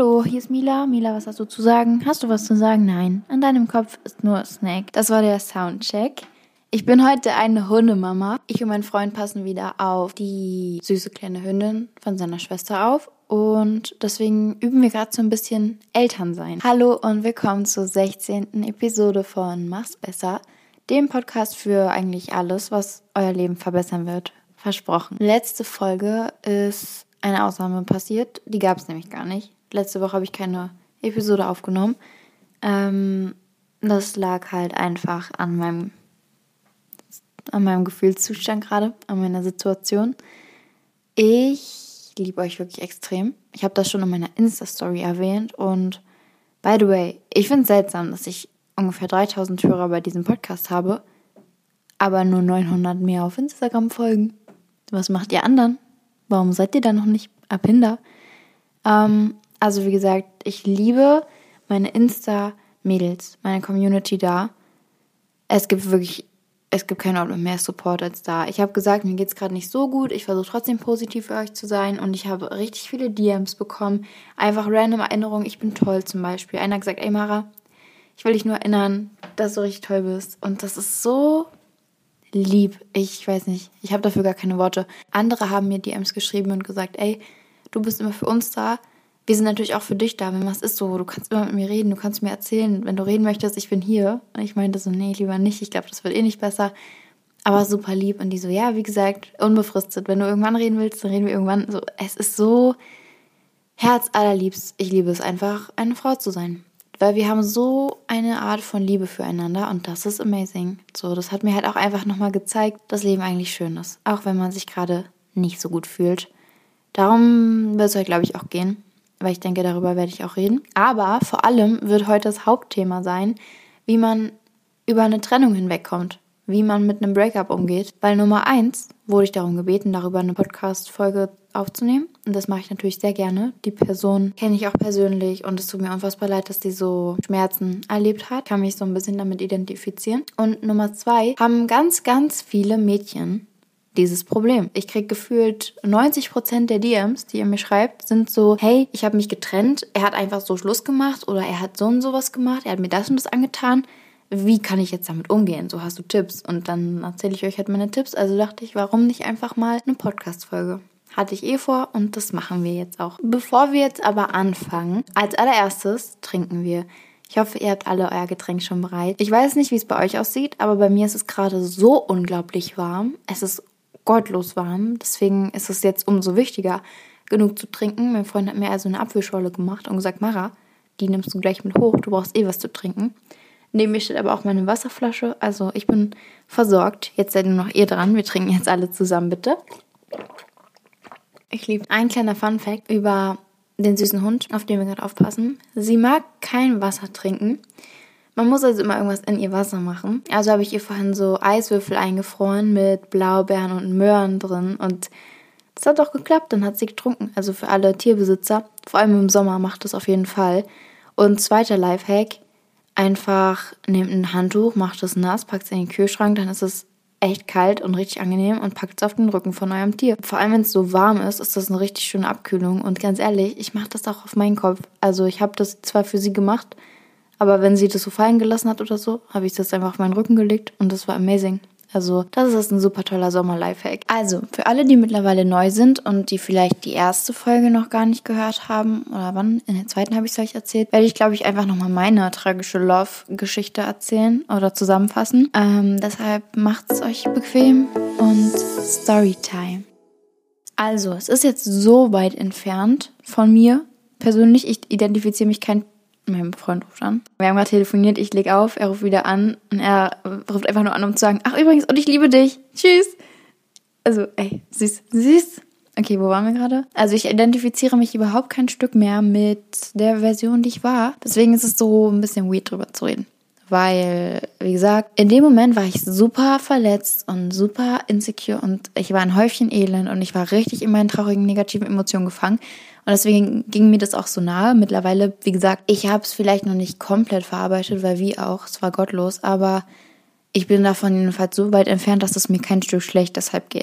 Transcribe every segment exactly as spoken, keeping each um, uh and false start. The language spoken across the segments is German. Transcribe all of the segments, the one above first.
Hallo, hier ist Mila. Mila, was hast du zu sagen? Hast du was zu sagen? Nein. In deinem Kopf ist nur Snack. Das war der Soundcheck. Ich bin heute eine Hundemama. Ich und mein Freund passen wieder auf die süße kleine Hündin von seiner Schwester auf. Und deswegen üben wir gerade so ein bisschen Elternsein. Hallo und willkommen zur sechzehnten Episode von Mach's Besser, dem Podcast für eigentlich alles, was euer Leben verbessern wird. Versprochen. Letzte Folge ist eine Ausnahme passiert. Die gab es nämlich gar nicht. Letzte Woche habe ich keine Episode aufgenommen. Ähm, das lag halt einfach an meinem, an meinem Gefühlszustand gerade, an meiner Situation. Ich liebe euch wirklich extrem. Ich habe das schon in meiner Insta-Story erwähnt. Und by the way, ich finde es seltsam, dass ich ungefähr dreitausend Hörer bei diesem Podcast habe, aber nur neunhundert mehr auf Instagram folgen. Was macht ihr anderen? Warum seid ihr da noch nicht ab hinter? Ähm, also wie gesagt, ich liebe meine Insta-Mädels, meine Community da. Es gibt wirklich, es gibt keinen Ort mit mehr Support als da. Ich habe gesagt, mir geht es gerade nicht so gut. Ich versuche trotzdem positiv für euch zu sein. Und ich habe richtig viele D Ms bekommen. Einfach random Erinnerungen. Ich bin toll zum Beispiel. Einer hat gesagt, ey Mara, ich will dich nur erinnern, dass du richtig toll bist. Und das ist so lieb. Ich weiß nicht, ich habe dafür gar keine Worte. Andere haben mir D Ms geschrieben und gesagt, ey, du bist immer für uns da. Wir sind natürlich auch für dich da, wenn was ist so. Du kannst immer mit mir reden, du kannst mir erzählen, wenn du reden möchtest, ich bin hier. Und ich meinte so, nee, lieber nicht. Ich glaube, das wird eh nicht besser. Aber super lieb. Und die so, ja, wie gesagt, unbefristet. Wenn du irgendwann reden willst, dann reden wir irgendwann. So, es ist so herzallerliebst. Ich liebe es einfach, eine Frau zu sein. Weil wir haben so eine Art von Liebe füreinander und das ist amazing. So, das hat mir halt auch einfach nochmal gezeigt, dass Leben eigentlich schön ist. Auch wenn man sich gerade nicht so gut fühlt. Darum wird es heute, glaube ich, auch gehen. Weil ich denke, darüber werde ich auch reden. Aber vor allem wird heute das Hauptthema sein, wie man über eine Trennung hinwegkommt. Wie man mit einem Breakup umgeht. Weil Nummer eins wurde ich darum gebeten, darüber eine Podcast-Folge aufzunehmen. Und das mache ich natürlich sehr gerne. Die Person kenne ich auch persönlich und es tut mir unfassbar leid, dass die so Schmerzen erlebt hat. Ich kann mich so ein bisschen damit identifizieren. Und Nummer zwei haben ganz, ganz viele Mädchen dieses Problem. Ich kriege gefühlt neunzig Prozent der D Ms, die ihr mir schreibt, sind so, hey, ich habe mich getrennt, er hat einfach so Schluss gemacht oder er hat so und sowas gemacht, er hat mir das und das angetan. Wie kann ich jetzt damit umgehen? So, hast du Tipps? Und dann erzähle ich euch halt meine Tipps. Also dachte ich, warum nicht einfach mal eine Podcast-Folge? Hatte ich eh vor und das machen wir jetzt auch. Bevor wir jetzt aber anfangen, als allererstes trinken wir. Ich hoffe, ihr habt alle euer Getränk schon bereit. Ich weiß nicht, wie es bei euch aussieht, aber bei mir ist es gerade so unglaublich warm. Es ist gottlos warm, deswegen ist es jetzt umso wichtiger, genug zu trinken. Mein Freund hat mir also eine Apfelschorle gemacht und gesagt, Mara, die nimmst du gleich mit hoch, du brauchst eh was zu trinken. Neben mir steht aber auch meine Wasserflasche, also ich bin versorgt. Jetzt seid ihr noch ihr dran, wir trinken jetzt alle zusammen, bitte. Ich liebe ein kleiner Funfact über den süßen Hund, auf den wir gerade aufpassen. Sie mag kein Wasser trinken. Man muss also immer irgendwas in ihr Wasser machen. Also habe ich ihr vorhin so Eiswürfel eingefroren mit Blaubeeren und Möhren drin. Und das hat auch geklappt, dann hat sie getrunken. Also für alle Tierbesitzer, vor allem im Sommer macht das auf jeden Fall. Und zweiter Lifehack, einfach nehmt ein Handtuch, macht es nass, packt es in den Kühlschrank, dann ist es echt kalt und richtig angenehm und packt es auf den Rücken von eurem Tier. Vor allem, wenn es so warm ist, ist das eine richtig schöne Abkühlung. Und ganz ehrlich, ich mache das auch auf meinen Kopf. Also ich habe das zwar für sie gemacht, aber wenn sie das so fallen gelassen hat oder so, habe ich das einfach auf meinen Rücken gelegt und das war amazing. Also das ist ein super toller Sommer-Lifehack. Also für alle, die mittlerweile neu sind und die vielleicht die erste Folge noch gar nicht gehört haben, oder wann, in der zweiten habe ich es euch erzählt, werde ich, glaube ich, einfach nochmal meine tragische Love-Geschichte erzählen oder zusammenfassen. Ähm, deshalb macht es euch bequem und Storytime. Also, es ist jetzt so weit entfernt von mir persönlich. Ich identifiziere mich kein Mein Freund ruft an. Wir haben gerade telefoniert, ich lege auf, er ruft wieder an und er ruft einfach nur an, um zu sagen, ach übrigens, und ich liebe dich. Tschüss. Also, ey, süß, süß. Okay, wo waren wir gerade? Also ich identifiziere mich überhaupt kein Stück mehr mit der Version, die ich war. Deswegen ist es so ein bisschen weird, drüber zu reden. Weil, wie gesagt, in dem Moment war ich super verletzt und super insecure und ich war ein Häufchen Elend und ich war richtig in meinen traurigen, negativen Emotionen gefangen. Und deswegen ging mir das auch so nahe. Mittlerweile, wie gesagt, ich habe es vielleicht noch nicht komplett verarbeitet, weil wie auch, es war gottlos. Aber ich bin davon jedenfalls so weit entfernt, dass es mir kein Stück schlecht deshalb geht.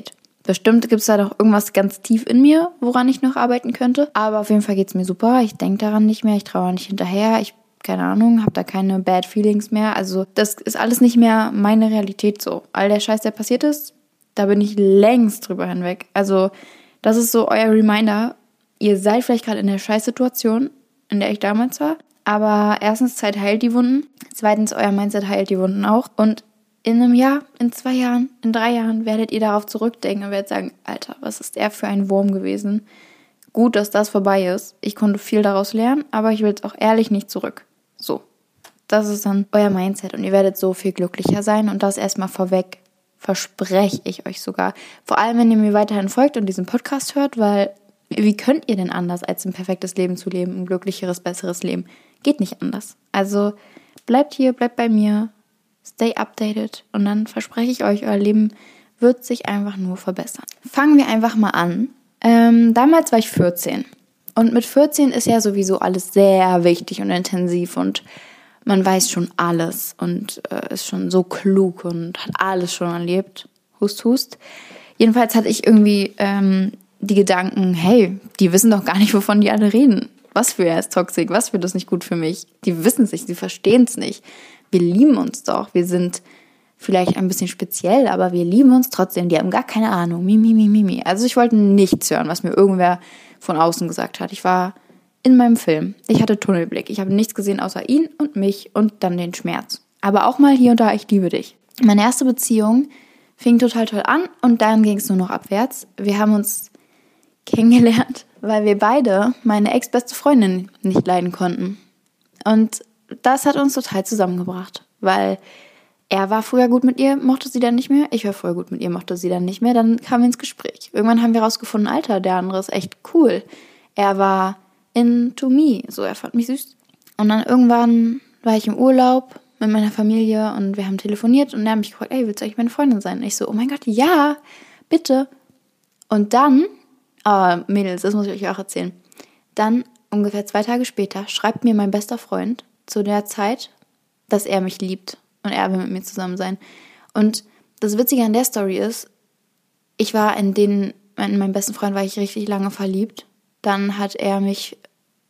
Bestimmt gibt es da doch irgendwas ganz tief in mir, woran ich noch arbeiten könnte. Aber auf jeden Fall geht es mir super. Ich denke daran nicht mehr, ich traue nicht hinterher. Ich, keine Ahnung, habe da keine Bad Feelings mehr. Also das ist alles nicht mehr meine Realität so. All der Scheiß, der passiert ist, da bin ich längst drüber hinweg. Also das ist so euer Reminder. Ihr seid vielleicht gerade in der Scheißsituation, in der ich damals war. Aber erstens, Zeit heilt die Wunden. Zweitens, euer Mindset heilt die Wunden auch. Und in einem Jahr, in zwei Jahren, in drei Jahren werdet ihr darauf zurückdenken und werdet sagen, Alter, was ist der für ein Wurm gewesen? Gut, dass das vorbei ist. Ich konnte viel daraus lernen, aber ich will es auch ehrlich nicht zurück. So, das ist dann euer Mindset und ihr werdet so viel glücklicher sein. Und das erstmal vorweg verspreche ich euch sogar. Vor allem, wenn ihr mir weiterhin folgt und diesen Podcast hört, weil wie könnt ihr denn anders, als ein perfektes Leben zu leben, ein glücklicheres, besseres Leben? Geht nicht anders. Also bleibt hier, bleibt bei mir. Stay updated und dann verspreche ich euch, euer Leben wird sich einfach nur verbessern. Fangen wir einfach mal an. Ähm, damals war ich vierzehn und mit vierzehn ist ja sowieso alles sehr wichtig und intensiv und man weiß schon alles und äh, ist schon so klug und hat alles schon erlebt. Hust, hust. Jedenfalls hatte ich irgendwie ähm, die Gedanken, hey, die wissen doch gar nicht, wovon die alle reden. Was für er ist toxisch, was für das nicht gut für mich. Die wissen es nicht, sie verstehen es nicht. Wir lieben uns doch. Wir sind vielleicht ein bisschen speziell, aber wir lieben uns trotzdem. Die haben gar keine Ahnung. Mimi, mimi, mimi. Also ich wollte nichts hören, was mir irgendwer von außen gesagt hat. Ich war in meinem Film. Ich hatte Tunnelblick. Ich habe nichts gesehen außer ihn und mich und dann den Schmerz. Aber auch mal hier und da, ich liebe dich. Meine erste Beziehung fing total toll an und dann ging es nur noch abwärts. Wir haben uns kennengelernt, weil wir beide meine ex-beste Freundin nicht leiden konnten. Und das hat uns total zusammengebracht, weil er war früher gut mit ihr, mochte sie dann nicht mehr. Ich war früher gut mit ihr, mochte sie dann nicht mehr. Dann kamen wir ins Gespräch. Irgendwann haben wir rausgefunden, Alter, der andere ist echt cool. Er war into me, so, er fand mich süß. Und dann irgendwann war ich im Urlaub mit meiner Familie und wir haben telefoniert und er hat mich gefragt, ey, willst du eigentlich meine Freundin sein? Und ich so, oh mein Gott, ja, bitte. Und dann, ah, Mädels, das muss ich euch auch erzählen. Dann, ungefähr zwei Tage später, schreibt mir mein bester Freund, zu der Zeit, dass er mich liebt und er will mit mir zusammen sein. Und das Witzige an der Story ist, ich war in den, in meinen besten Freund war ich richtig lange verliebt. Dann hat er mich,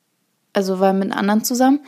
also war mit einem anderen zusammen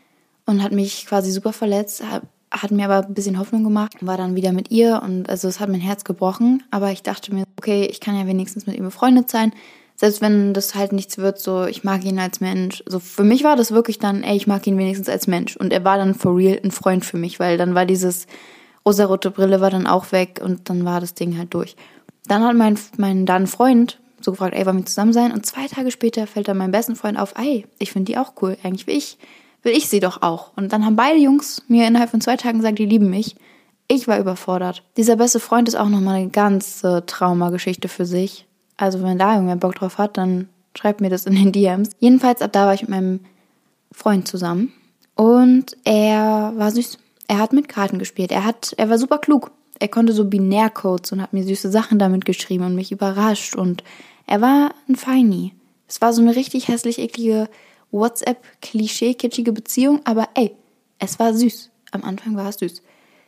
und hat mich quasi super verletzt, hat, hat mir aber ein bisschen Hoffnung gemacht, war dann wieder mit ihr und also es hat mein Herz gebrochen. Aber ich dachte mir, okay, ich kann ja wenigstens mit ihm befreundet sein. Selbst wenn das halt nichts wird, so, ich mag ihn als Mensch. So, für mich war das wirklich dann, ey, ich mag ihn wenigstens als Mensch. Und er war dann for real ein Freund für mich, weil dann war dieses rosarote Brille war dann auch weg und dann war das Ding halt durch. Dann hat mein, mein dann Freund so gefragt, ey, wollen wir zusammen sein? Und zwei Tage später fällt dann meinem besten Freund auf, ey, ich finde die auch cool. Eigentlich will ich, will ich sie doch auch. Und dann haben beide Jungs mir innerhalb von zwei Tagen gesagt, die lieben mich. Ich war überfordert. Dieser beste Freund ist auch nochmal eine ganze Traumageschichte für sich. Also wenn da irgendwer Bock drauf hat, dann schreibt mir das in den D Ms. Jedenfalls, ab da war ich mit meinem Freund zusammen. Und er war süß. Er hat mit Karten gespielt. Er hat, er war super klug. Er konnte so Binärcodes und hat mir süße Sachen damit geschrieben und mich überrascht. Und er war ein Feini. Es war so eine richtig hässlich, eklige WhatsApp-Klischee-kitschige Beziehung. Aber ey, es war süß. Am Anfang war es süß.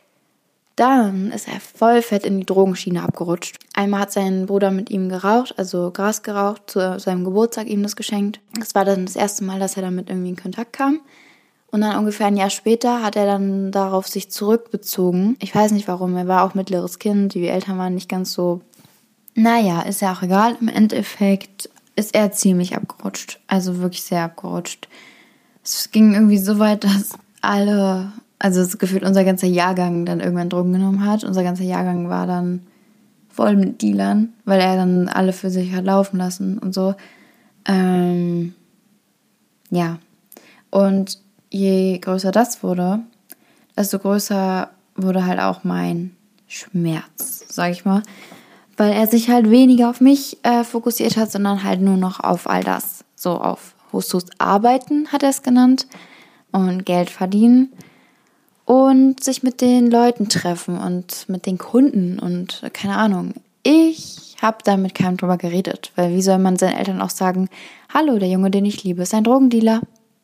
Dann ist er voll fett in die Drogenschiene abgerutscht. Einmal hat sein Bruder mit ihm geraucht, also Gras geraucht, zu seinem Geburtstag ihm das geschenkt. Das war dann das erste Mal, dass er damit irgendwie in Kontakt kam. Und dann ungefähr ein Jahr später hat er dann darauf sich zurückbezogen. Ich weiß nicht warum, er war auch mittleres Kind, die Eltern waren nicht ganz so... Naja, ist ja auch egal. Im Endeffekt ist er ziemlich abgerutscht, also wirklich sehr abgerutscht. Es ging irgendwie so weit, dass alle... Also es gefühlt unser ganzer Jahrgang dann irgendwann Drogen genommen hat. Unser ganzer Jahrgang war dann voll mit Dealern, weil er dann alle für sich hat laufen lassen und so. Ähm, ja. Und je größer das wurde, desto größer wurde halt auch mein Schmerz, sag ich mal. Weil er sich halt weniger auf mich äh, fokussiert hat, sondern halt nur noch auf all das. So auf Hustus arbeiten, hat er es genannt. Und Geld verdienen. Und sich mit den Leuten treffen und mit den Kunden und keine Ahnung. Ich habe da mit keinem drüber geredet, weil wie soll man seinen Eltern auch sagen, hallo, der Junge, den ich liebe, ist ein Drogendealer.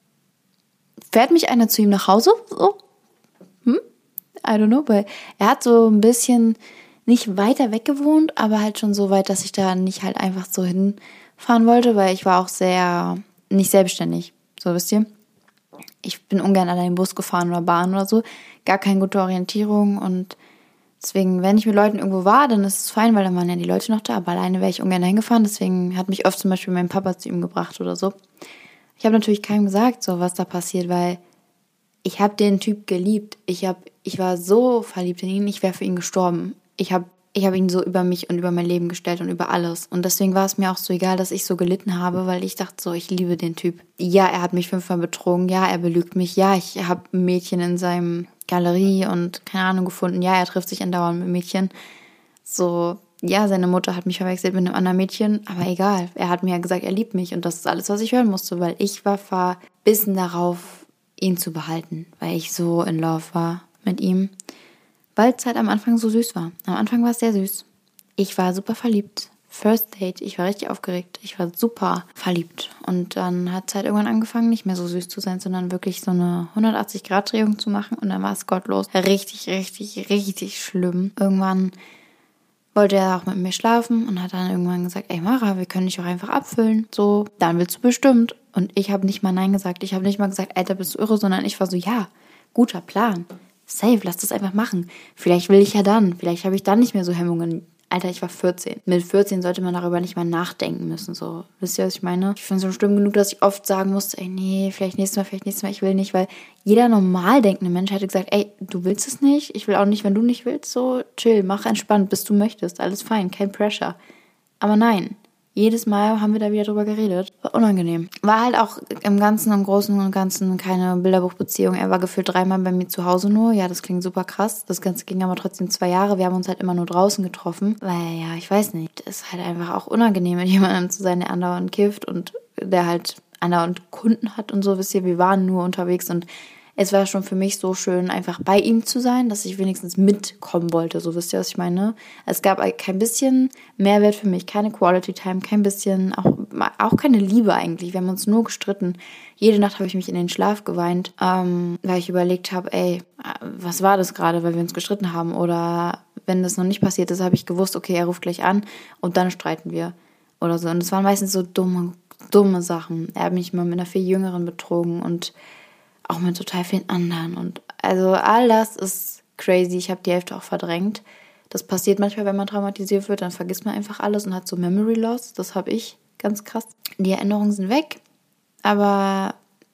Fährt mich einer zu ihm nach Hause? So? Hm? I don't know, weil er hat so ein bisschen nicht weiter weg gewohnt, aber halt schon so weit, dass ich da nicht halt einfach so hinfahren wollte, weil ich war auch sehr, nicht selbstständig, so wisst ihr. Ich bin ungern allein Bus gefahren oder Bahn oder so, gar keine gute Orientierung und deswegen, wenn ich mit Leuten irgendwo war, dann ist es fein, weil dann waren ja die Leute noch da, aber alleine wäre ich ungern hingefahren, deswegen hat mich oft zum Beispiel mein Papa zu ihm gebracht oder so. Ich habe natürlich keinem gesagt, so was da passiert, weil ich habe den Typ geliebt. Ich hab, ich war so verliebt in ihn, ich wäre für ihn gestorben. Ich habe ich hab ihn so über mich und über mein Leben gestellt und über alles. Und deswegen war es mir auch so egal, dass ich so gelitten habe, weil ich dachte so, ich liebe den Typ. Ja, er hat mich fünfmal betrogen, ja, er belügt mich, ja, ich habe ein Mädchen in seinem Galerie und keine Ahnung gefunden, ja, er trifft sich andauernd mit Mädchen. So, ja, seine Mutter hat mich verwechselt mit einem anderen Mädchen, aber egal. Er hat mir ja gesagt, er liebt mich und das ist alles, was ich hören musste, weil ich war verbissen darauf, ihn zu behalten, weil ich so in love war mit ihm, weil es halt am Anfang so süß war. Am Anfang war es sehr süß. Ich war super verliebt. First Date, ich war richtig aufgeregt. Ich war super verliebt. Und dann hat es halt irgendwann angefangen, nicht mehr so süß zu sein, sondern wirklich so eine hundertachtzig-Grad-Drehung zu machen und dann war es gottlos. Richtig, richtig, richtig schlimm. Irgendwann wollte er auch mit mir schlafen und hat dann irgendwann gesagt, ey Mara, wir können dich auch einfach abfüllen. So, dann willst du bestimmt. Und ich habe nicht mal Nein gesagt. Ich habe nicht mal gesagt, Alter, bist du irre, sondern ich war so, ja, guter Plan. Safe, lass das einfach machen. Vielleicht will ich ja dann. Vielleicht habe ich dann nicht mehr so Hemmungen. Alter, ich war vierzehn. Mit vierzehn sollte man darüber nicht mal nachdenken müssen. So, wisst ihr, was ich meine? Ich finde es schon schlimm genug, dass ich oft sagen musste, ey, nee, vielleicht nächstes Mal, vielleicht nächstes Mal, ich will nicht. Weil jeder normal denkende Mensch hätte gesagt, ey, du willst es nicht, ich will auch nicht, wenn du nicht willst. So, chill, mach entspannt, bis du möchtest. Alles fein, kein Pressure. Aber nein. Jedes Mal haben wir da wieder drüber geredet. War unangenehm. War halt auch im Ganzen, im Großen und Ganzen keine Bilderbuchbeziehung. Er war gefühlt dreimal bei mir zu Hause nur. Ja, das klingt super krass. Das Ganze ging aber trotzdem zwei Jahre. Wir haben uns halt immer nur draußen getroffen. Weil, ja, ich weiß nicht. Es ist halt einfach auch unangenehm, mit jemandem zu sein, der andauernd kifft und der halt andauernd Kunden hat und so. Wisst ihr, wir waren nur unterwegs und es war schon für mich so schön, einfach bei ihm zu sein, dass ich wenigstens mitkommen wollte. So, wisst ihr, was ich meine? Es gab kein bisschen Mehrwert für mich, keine Quality Time, kein bisschen, auch, auch keine Liebe eigentlich. Wir haben uns nur gestritten. Jede Nacht habe ich mich in den Schlaf geweint, ähm, weil ich überlegt habe, ey, was war das gerade, weil wir uns gestritten haben? Oder wenn das noch nicht passiert ist, habe ich gewusst, okay, er ruft gleich an und dann streiten wir. Oder so. Und es waren meistens so dumme, dumme Sachen. Er hat mich mal mit einer viel Jüngeren betrogen und auch mit total vielen anderen. Und also all das ist crazy. Ich habe die Hälfte auch verdrängt. Das passiert manchmal, wenn man traumatisiert wird, dann vergisst man einfach alles und hat so Memory Loss. Das habe ich, ganz krass. Die Erinnerungen sind weg, aber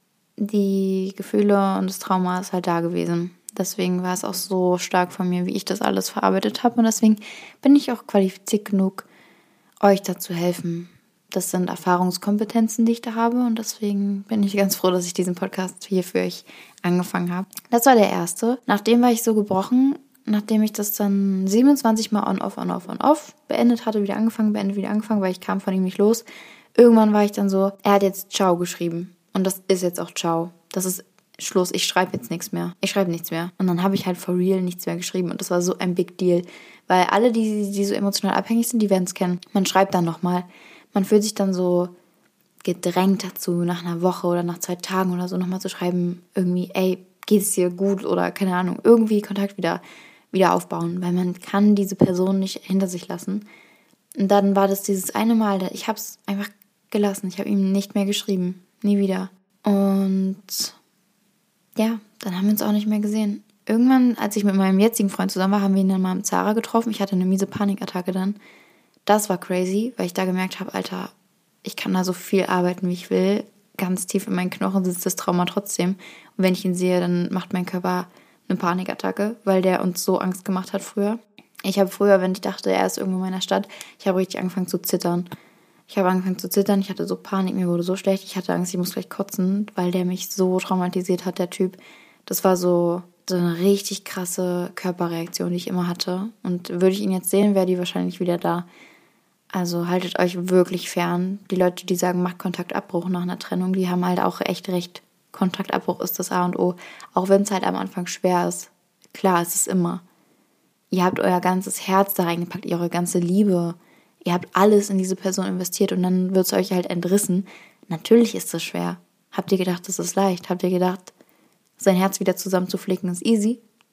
die Gefühle und das Trauma ist halt da gewesen. Deswegen war es auch so stark von mir, wie ich das alles verarbeitet habe. Und deswegen bin ich auch qualifiziert genug, euch dazu helfen. Das sind Erfahrungskompetenzen, die ich da habe und deswegen bin ich ganz froh, dass ich diesen Podcast hier für euch angefangen habe. Das war der erste. Nachdem war ich so gebrochen, nachdem ich das dann siebenundzwanzig Mal on-off, on-off, on-off beendet hatte, wieder angefangen, beendet, wieder angefangen, weil ich kam von ihm nicht los. Irgendwann war ich dann so, er hat jetzt Ciao geschrieben und das ist jetzt auch Ciao. Das ist Schluss, ich schreibe jetzt nichts mehr. Ich schreibe nichts mehr. Und dann habe ich halt for real nichts mehr geschrieben und das war so ein Big Deal, weil alle, die, die so emotional abhängig sind, die werden es kennen. Man schreibt dann nochmal. Man fühlt sich dann so gedrängt dazu, nach einer Woche oder nach zwei Tagen oder so nochmal zu schreiben, irgendwie, ey, geht es dir gut oder keine Ahnung, irgendwie Kontakt wieder, wieder aufbauen, weil man kann diese Person nicht hinter sich lassen. Und dann war das dieses eine Mal, ich habe es einfach gelassen, ich habe ihm nicht mehr geschrieben, nie wieder. Und ja, dann haben wir uns auch nicht mehr gesehen. Irgendwann, als ich mit meinem jetzigen Freund zusammen war, haben wir ihn dann mal im Zara getroffen. Ich hatte eine miese Panikattacke dann. Das war crazy, weil ich da gemerkt habe, Alter, ich kann da so viel arbeiten, wie ich will. Ganz tief in meinen Knochen sitzt das Trauma trotzdem. Und wenn ich ihn sehe, dann macht mein Körper eine Panikattacke, weil der uns so Angst gemacht hat früher. Ich habe früher, wenn ich dachte, er ist irgendwo in meiner Stadt, ich habe richtig angefangen zu zittern. Ich habe angefangen zu zittern, ich hatte so Panik, mir wurde so schlecht. Ich hatte Angst, ich muss gleich kotzen, weil der mich so traumatisiert hat, der Typ. Das war so, so eine richtig krasse Körperreaktion, die ich immer hatte. Und würde ich ihn jetzt sehen, wäre die wahrscheinlich wieder da. Also haltet euch wirklich fern. Die Leute, die sagen, macht Kontaktabbruch nach einer Trennung, die haben halt auch echt recht. Kontaktabbruch ist das A und O. Auch wenn es halt am Anfang schwer ist. Klar, es ist immer. Ihr habt euer ganzes Herz da reingepackt, eure ganze Liebe. Ihr habt alles in diese Person investiert und dann wird es euch halt entrissen. Natürlich ist das schwer. Habt ihr gedacht, das ist leicht? Habt ihr gedacht, sein Herz wieder zusammenzuflicken ist easy?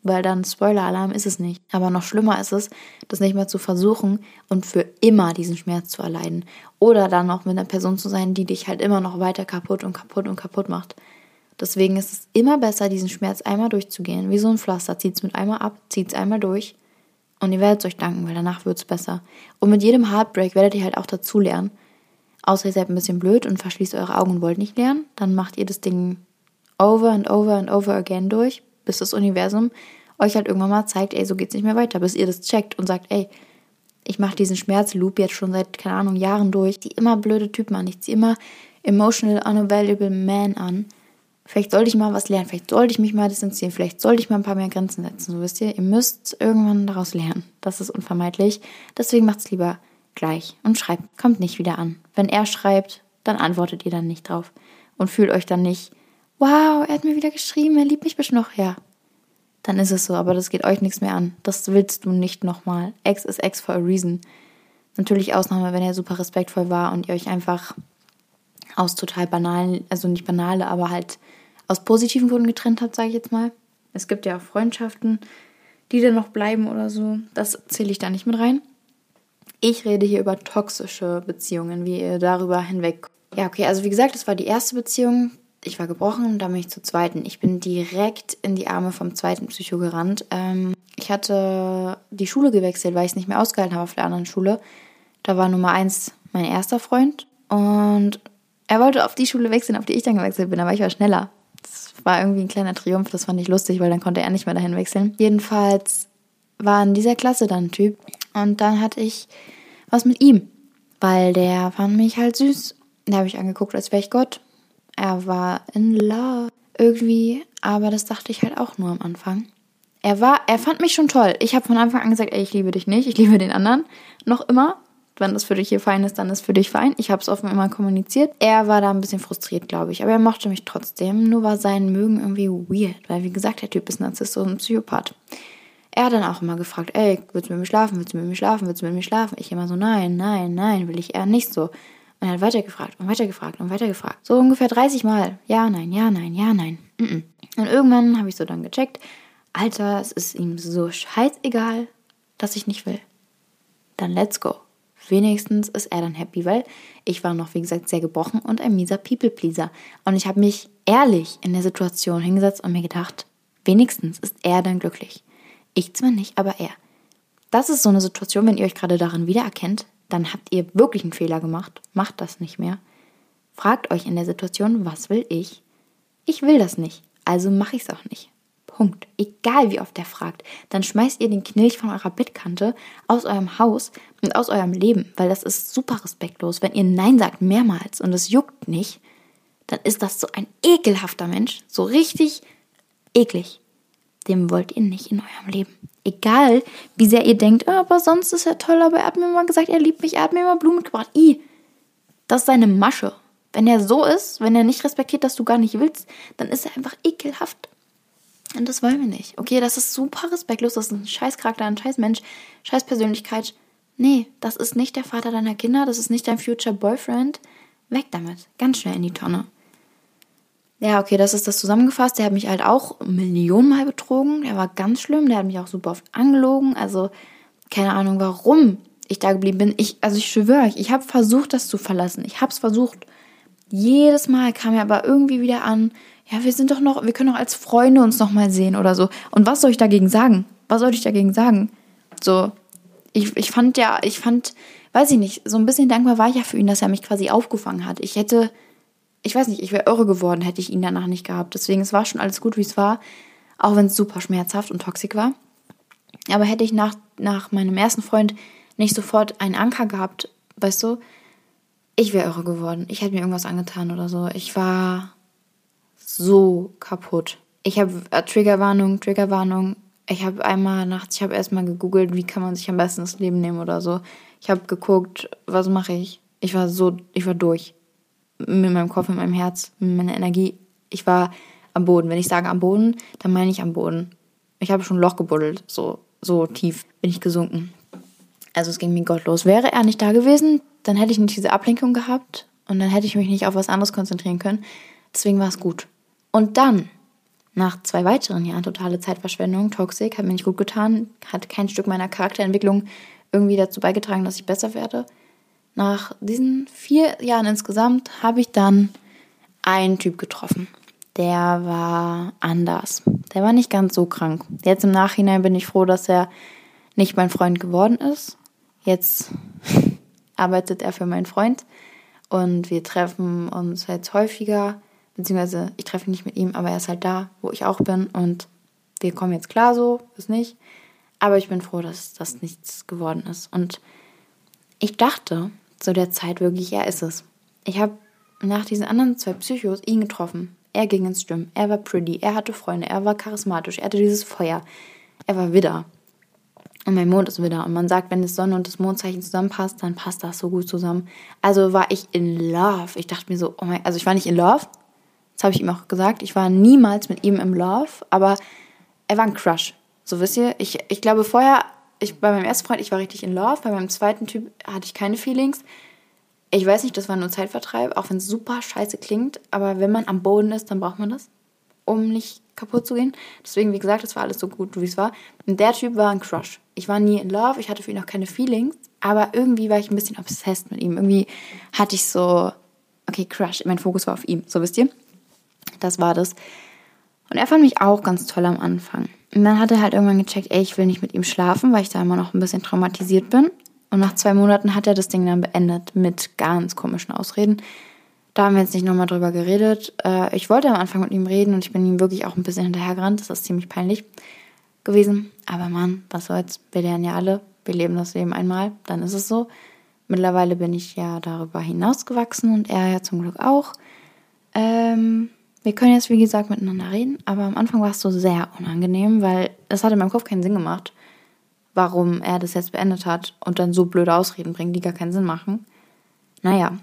weil dann Spoiler-Alarm ist es nicht. Aber noch schlimmer ist es, das nicht mehr zu versuchen und für immer diesen Schmerz zu erleiden. Oder dann noch mit einer Person zu sein, die dich halt immer noch weiter kaputt und kaputt und kaputt macht. Deswegen ist es immer besser, diesen Schmerz einmal durchzugehen. Wie so ein Pflaster. Zieht es mit einmal ab, zieht es einmal durch. Und ihr werdet es euch danken, weil danach wird es besser. Und mit jedem Heartbreak werdet ihr halt auch dazu lernen. Außer ihr seid ein bisschen blöd und verschließt eure Augen und wollt nicht lernen. Dann macht ihr das Ding over and over and over again durch, bis das Universum euch halt irgendwann mal zeigt, ey, so geht's nicht mehr weiter. Bis ihr das checkt und sagt, ey, ich mache diesen Schmerzloop jetzt schon seit, keine Ahnung, Jahren durch. Ich ziehe immer blöde Typen an. Ich ziehe immer emotional unavailable men an. Vielleicht sollte ich mal was lernen, vielleicht sollte ich mich mal distanzieren, vielleicht sollte ich mal ein paar mehr Grenzen setzen, so wisst ihr. Ihr müsst irgendwann daraus lernen, das ist unvermeidlich. Deswegen macht's lieber gleich und schreibt, kommt nicht wieder an. Wenn er schreibt, dann antwortet ihr dann nicht drauf und fühlt euch dann nicht, wow, er hat mir wieder geschrieben, er liebt mich bestimmt noch, ja. Dann ist es so, aber das geht euch nichts mehr an. Das willst du nicht nochmal. Ex ist Ex for a reason. Natürlich Ausnahme, wenn er super respektvoll war und ihr euch einfach aus total banalen, also nicht banale, aber halt aus positiven Gründen getrennt habt, sage ich jetzt mal. Es gibt ja auch Freundschaften, die dann noch bleiben oder so. Das zähle ich da nicht mit rein. Ich rede hier über toxische Beziehungen, wie ihr darüber hinweg. Ja, okay, also wie gesagt, das war die erste Beziehung. Ich war gebrochen und dann bin ich zur zweiten. Ich bin direkt in die Arme vom zweiten Psycho gerannt. Ähm, ich hatte die Schule gewechselt, weil ich es nicht mehr ausgehalten habe auf der anderen Schule. Da war Nummer eins mein erster Freund und er wollte auf die Schule wechseln, auf die ich dann gewechselt bin, aber ich war schneller. Das war irgendwie ein kleiner Triumph, das fand ich lustig, weil dann konnte er nicht mehr dahin wechseln. Jedenfalls war in dieser Klasse dann ein Typ und dann hatte ich was mit ihm, weil der fand mich halt süß. Den habe ich angeguckt, als wäre ich Gott. Er war in love irgendwie, aber das dachte ich halt auch nur am Anfang. Er war, er fand mich schon toll. Ich habe von Anfang an gesagt, ey, ich liebe dich nicht, ich liebe den anderen. Noch immer. Wenn das für dich hier fein ist, dann ist für dich fein. Ich habe es offen immer kommuniziert. Er war da ein bisschen frustriert, glaube ich. Aber er mochte mich trotzdem. Nur war sein Mögen irgendwie weird. Weil, wie gesagt, der Typ ist Narzisst und ein Psychopath. Er hat dann auch immer gefragt, ey, willst du mit mir schlafen? Willst du mit mir schlafen? Willst du mit mir schlafen? Ich immer so, nein, nein, nein, will ich eher nicht so. Und er hat weitergefragt und weitergefragt und weitergefragt. So ungefähr dreißig Mal. Ja, nein, ja, nein, ja, nein. Mm-mm. Und irgendwann habe ich so dann gecheckt, Alter, es ist ihm so scheißegal, dass ich nicht will. Dann let's go. Wenigstens ist er dann happy, weil ich war noch, wie gesagt, sehr gebrochen und ein mieser People-Pleaser. Und ich habe mich ehrlich in der Situation hingesetzt und mir gedacht, wenigstens ist er dann glücklich. Ich zwar nicht, aber er. Das ist so eine Situation, wenn ihr euch gerade darin wiedererkennt, dann habt ihr wirklich einen Fehler gemacht. Macht das nicht mehr. Fragt euch in der Situation, was will ich? Ich will das nicht, also mache ich es auch nicht. Punkt. Egal wie oft er fragt, dann schmeißt ihr den Knilch von eurer Bettkante aus eurem Haus und aus eurem Leben, weil das ist super respektlos. Wenn ihr Nein sagt mehrmals und es juckt nicht, dann ist das so ein ekelhafter Mensch, so richtig eklig. Dem wollt ihr nicht in eurem Leben. Egal, wie sehr ihr denkt, oh, aber sonst ist er toll, aber er hat mir mal gesagt, er liebt mich, er hat mir mal Blumen mitgebracht. I, das ist seine Masche. Wenn er so ist, wenn er nicht respektiert, dass du gar nicht willst, dann ist er einfach ekelhaft. Und das wollen wir nicht. Okay, das ist super respektlos, das ist ein scheiß Charakter, ein scheiß Mensch, scheiß Persönlichkeit. Nee, das ist nicht der Vater deiner Kinder, das ist nicht dein future Boyfriend. Weg damit, ganz schnell in die Tonne. Ja, okay, das ist das zusammengefasst. Der hat mich halt auch Millionenmal betrogen, der war ganz schlimm, der hat mich auch super oft angelogen. Also, keine Ahnung, warum ich da geblieben bin. Ich, also ich schwöre euch, ich habe versucht, das zu verlassen. Ich habe es versucht. Jedes Mal kam er aber irgendwie wieder an, ja, wir sind doch noch, wir können doch als Freunde uns noch mal sehen oder so. Und was soll ich dagegen sagen? Was soll ich dagegen sagen? So, ich, ich fand ja, ich fand, weiß ich nicht, so ein bisschen dankbar war ich ja für ihn, dass er mich quasi aufgefangen hat. Ich hätte, ich weiß nicht, ich wäre irre geworden, hätte ich ihn danach nicht gehabt. Deswegen, es war schon alles gut, wie es war, auch wenn es super schmerzhaft und toxisch war. Aber hätte ich nach, nach meinem ersten Freund nicht sofort einen Anker gehabt, weißt du, ich wäre irre geworden. Ich hätte mir irgendwas angetan oder so. Ich war so kaputt. Ich habe äh, Triggerwarnung, Triggerwarnung. Ich habe einmal nachts, ich habe erstmal gegoogelt, wie kann man sich am besten das Leben nehmen oder so. Ich habe geguckt, was mache ich? Ich war so, ich war durch. Mit meinem Kopf, mit meinem Herz, mit meiner Energie. Ich war am Boden. Wenn ich sage am Boden, dann meine ich am Boden. Ich habe schon ein Loch gebuddelt. So, so tief bin ich gesunken. Also es ging mir gottlos. Wäre er nicht da gewesen, dann hätte ich nicht diese Ablenkung gehabt und dann hätte ich mich nicht auf was anderes konzentrieren können. Deswegen war es gut. Und dann Nach zwei weiteren Jahren totale Zeitverschwendung, toxic, hat mir nicht gut getan, hat kein Stück meiner Charakterentwicklung irgendwie dazu beigetragen, dass ich besser werde. Nach diesen vier Jahren insgesamt habe ich dann einen Typ getroffen. Der war anders. Der war nicht ganz so krank. Jetzt im Nachhinein bin ich froh, dass er nicht mein Freund geworden ist. Jetzt arbeitet er für meinen Freund und wir treffen uns jetzt häufiger, beziehungsweise ich treffe mich nicht mit ihm, aber er ist halt da, wo ich auch bin und wir kommen jetzt klar so, ist nicht. Aber ich bin froh, dass das nichts geworden ist. Und ich dachte zu der Zeit wirklich, er ist es. Ich habe nach diesen anderen zwei Psychos ihn getroffen. Er ging ins Gym, er war pretty, er hatte Freunde, er war charismatisch, er hatte dieses Feuer. Er war Widder. Und mein Mond ist Widder. Und man sagt, wenn das Sonne- und das Mondzeichen zusammenpasst, dann passt das so gut zusammen. Also war ich in love. Ich dachte mir so, oh mein, also ich war nicht in love. Das habe ich ihm auch gesagt. Ich war niemals mit ihm im Love, aber er war ein Crush. So wisst ihr, ich, ich glaube vorher, ich, bei meinem ersten Freund, ich war richtig in love. Bei meinem zweiten Typ hatte ich keine Feelings. Ich weiß nicht, das war nur Zeitvertreib, auch wenn es super scheiße klingt. Aber wenn man am Boden ist, dann braucht man das, um nicht kaputt zu gehen. Deswegen, wie gesagt, das war alles so gut, wie es war. Und der Typ war ein Crush. Ich war nie in love, ich hatte für ihn auch keine Feelings. Aber irgendwie war ich ein bisschen obsessed mit ihm. Irgendwie hatte ich so, okay, Crush, mein Fokus war auf ihm. So wisst ihr? Das war das. Und er fand mich auch ganz toll am Anfang. Und dann hat er halt irgendwann gecheckt, ey, ich will nicht mit ihm schlafen, weil ich da immer noch ein bisschen traumatisiert bin. Und nach zwei Monaten hat er das Ding dann beendet mit ganz komischen Ausreden. Da haben wir jetzt nicht nochmal drüber geredet. Ich wollte am Anfang mit ihm reden und ich bin ihm wirklich auch ein bisschen hinterhergerannt. Das ist ziemlich peinlich gewesen. Aber Mann, was soll's? Wir lernen ja alle. Wir leben das Leben einmal. Dann ist es so. Mittlerweile bin ich ja darüber hinausgewachsen und er ja zum Glück auch. Ähm, wir können jetzt, wie gesagt, miteinander reden. Aber am Anfang war es so sehr unangenehm, weil es hat in meinem Kopf keinen Sinn gemacht, warum er das jetzt beendet hat und dann so blöde Ausreden bringt, die gar keinen Sinn machen. Naja,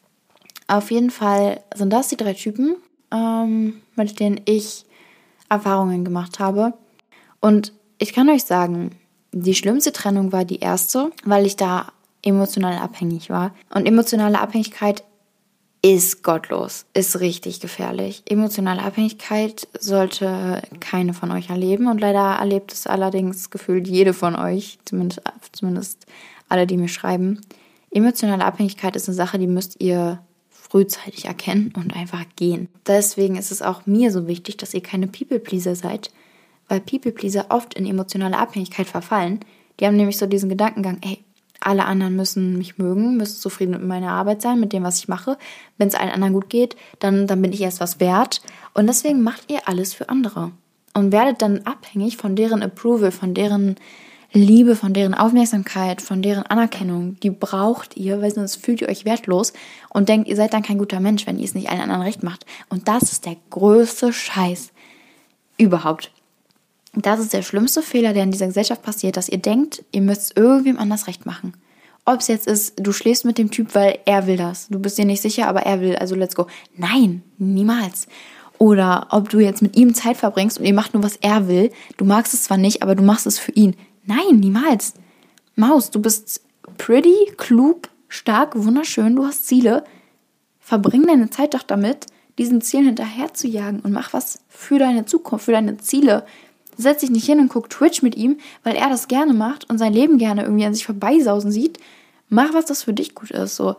auf jeden Fall sind das die drei Typen, ähm, mit denen ich Erfahrungen gemacht habe. Und ich kann euch sagen, die schlimmste Trennung war die erste, weil ich da emotional abhängig war. Und emotionale Abhängigkeit ist gottlos, ist richtig gefährlich. Emotionale Abhängigkeit sollte keine von euch erleben. Und leider erlebt es allerdings gefühlt jede von euch, zumindest, zumindest alle, die mir schreiben. Emotionale Abhängigkeit ist eine Sache, die müsst ihr frühzeitig erkennen und einfach gehen. Deswegen ist es auch mir so wichtig, dass ihr keine People-Pleaser seid, weil People-Pleaser oft in emotionale Abhängigkeit verfallen. Die haben nämlich so diesen Gedankengang, ey, alle anderen müssen mich mögen, müssen zufrieden mit meiner Arbeit sein, mit dem, was ich mache. Wenn es allen anderen gut geht, dann, dann bin ich erst was wert. Und deswegen macht ihr alles für andere. Und werdet dann abhängig von deren Approval, von deren Liebe, von deren Aufmerksamkeit, von deren Anerkennung. Die braucht ihr, weil sonst fühlt ihr euch wertlos und denkt, ihr seid dann kein guter Mensch, wenn ihr es nicht allen anderen recht macht. Und das ist der größte Scheiß überhaupt. Das ist der schlimmste Fehler, der in dieser Gesellschaft passiert, dass ihr denkt, ihr müsst es irgendwem anders recht machen. Ob es jetzt ist, du schläfst mit dem Typ, weil er will das. Du bist dir nicht sicher, aber er will, also let's go. Nein, niemals. Oder ob du jetzt mit ihm Zeit verbringst und ihr macht nur, was er will. Du magst es zwar nicht, aber du machst es für ihn. Nein, niemals. Maus, du bist pretty, klug, stark, wunderschön, du hast Ziele. Verbring deine Zeit doch damit, diesen Zielen hinterher zu jagen und mach was für deine Zukunft, für deine Ziele. Setz dich nicht hin und guck Twitch mit ihm, weil er das gerne macht und sein Leben gerne irgendwie an sich vorbeisausen sieht. Mach was, das für dich gut ist. So,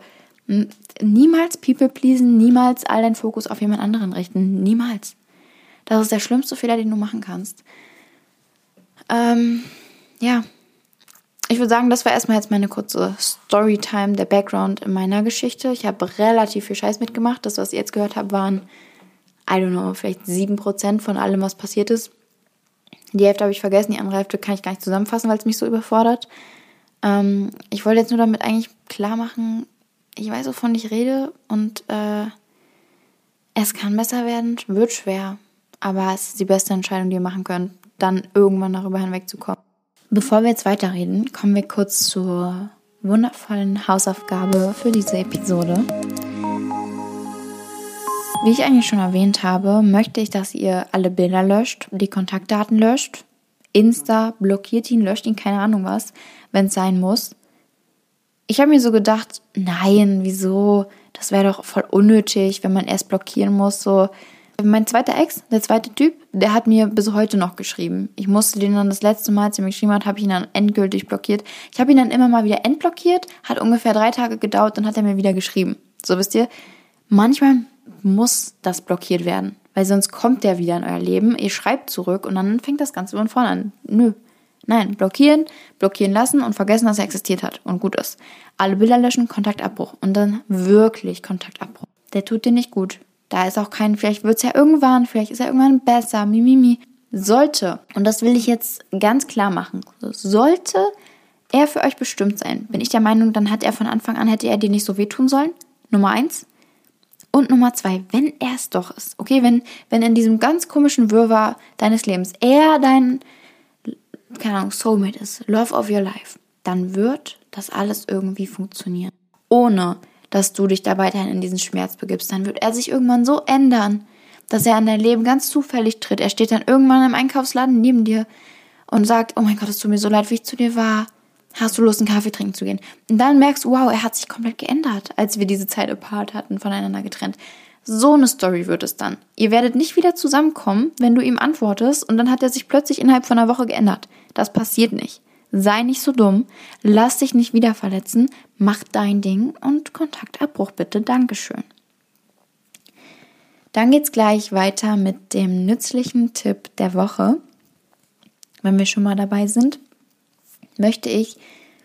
niemals people pleasen, niemals all deinen Fokus auf jemand anderen richten. Niemals. Das ist der schlimmste Fehler, den du machen kannst. Ähm, ja. Ich würde sagen, das war erstmal jetzt meine kurze Storytime, der Background in meiner Geschichte. Ich habe relativ viel Scheiß mitgemacht. Das, was ihr jetzt gehört habt, waren, I don't know, vielleicht sieben Prozent von allem, was passiert ist. Die Hälfte habe ich vergessen, die andere Hälfte kann ich gar nicht zusammenfassen, weil es mich so überfordert. Ähm, ich wollte jetzt nur damit eigentlich klar machen, ich weiß, wovon ich rede und äh, es kann besser werden, wird schwer, aber es ist die beste Entscheidung, die ihr machen könnt, dann irgendwann darüber hinwegzukommen. Bevor wir jetzt weiterreden, kommen wir kurz zur wundervollen Hausaufgabe für diese Episode. Wie ich eigentlich schon erwähnt habe, möchte ich, dass ihr alle Bilder löscht, die Kontaktdaten löscht, Insta, blockiert ihn, löscht ihn, keine Ahnung was, wenn es sein muss. Ich habe mir so gedacht, nein, wieso, das wäre doch voll unnötig, wenn man erst blockieren muss, so. Mein zweiter Ex, der zweite Typ, der hat mir bis heute noch geschrieben. Ich musste den dann das letzte Mal, als er mir geschrieben hat, habe ich ihn dann endgültig blockiert. Ich habe ihn dann immer mal wieder entblockiert, hat ungefähr drei Tage gedauert, dann hat er mir wieder geschrieben. So, wisst ihr, manchmal muss das blockiert werden, weil sonst kommt der wieder in euer Leben, ihr schreibt zurück und dann fängt das Ganze von vorne an. Nö. Nein, blockieren, blockieren lassen und vergessen, dass er existiert hat und gut ist. Alle Bilder löschen, Kontaktabbruch und dann wirklich Kontaktabbruch. Der tut dir nicht gut. Da ist auch kein, vielleicht wird es ja irgendwann, vielleicht ist er irgendwann besser, mimimi. Sollte, und das will ich jetzt ganz klar machen, sollte er für euch bestimmt sein, bin ich der Meinung, dann hat er von Anfang an, hätte er dir nicht so wehtun sollen. Nummer eins. Und Nummer zwei, wenn er es doch ist, okay, wenn, wenn in diesem ganz komischen Wirrwarr deines Lebens er dein, keine Ahnung, Soulmate ist, Love of your life, dann wird das alles irgendwie funktionieren. Ohne dass du dich da weiterhin in diesen Schmerz begibst, dann wird er sich irgendwann so ändern, dass er in dein Leben ganz zufällig tritt. Er steht dann irgendwann im Einkaufsladen neben dir und sagt, oh mein Gott, es tut mir so leid, wie ich zu dir war. Hast du Lust, einen Kaffee trinken zu gehen? Und dann merkst du, wow, er hat sich komplett geändert, als wir diese Zeit apart hatten, voneinander getrennt. So eine Story wird es dann. Ihr werdet nicht wieder zusammenkommen, wenn du ihm antwortest und dann hat er sich plötzlich innerhalb von einer Woche geändert. Das passiert nicht. Sei nicht so dumm, lass dich nicht wieder verletzen, mach dein Ding und Kontaktabbruch bitte, Dankeschön. Dann geht's gleich weiter mit dem nützlichen Tipp der Woche. Wenn wir schon mal dabei sind, möchte ich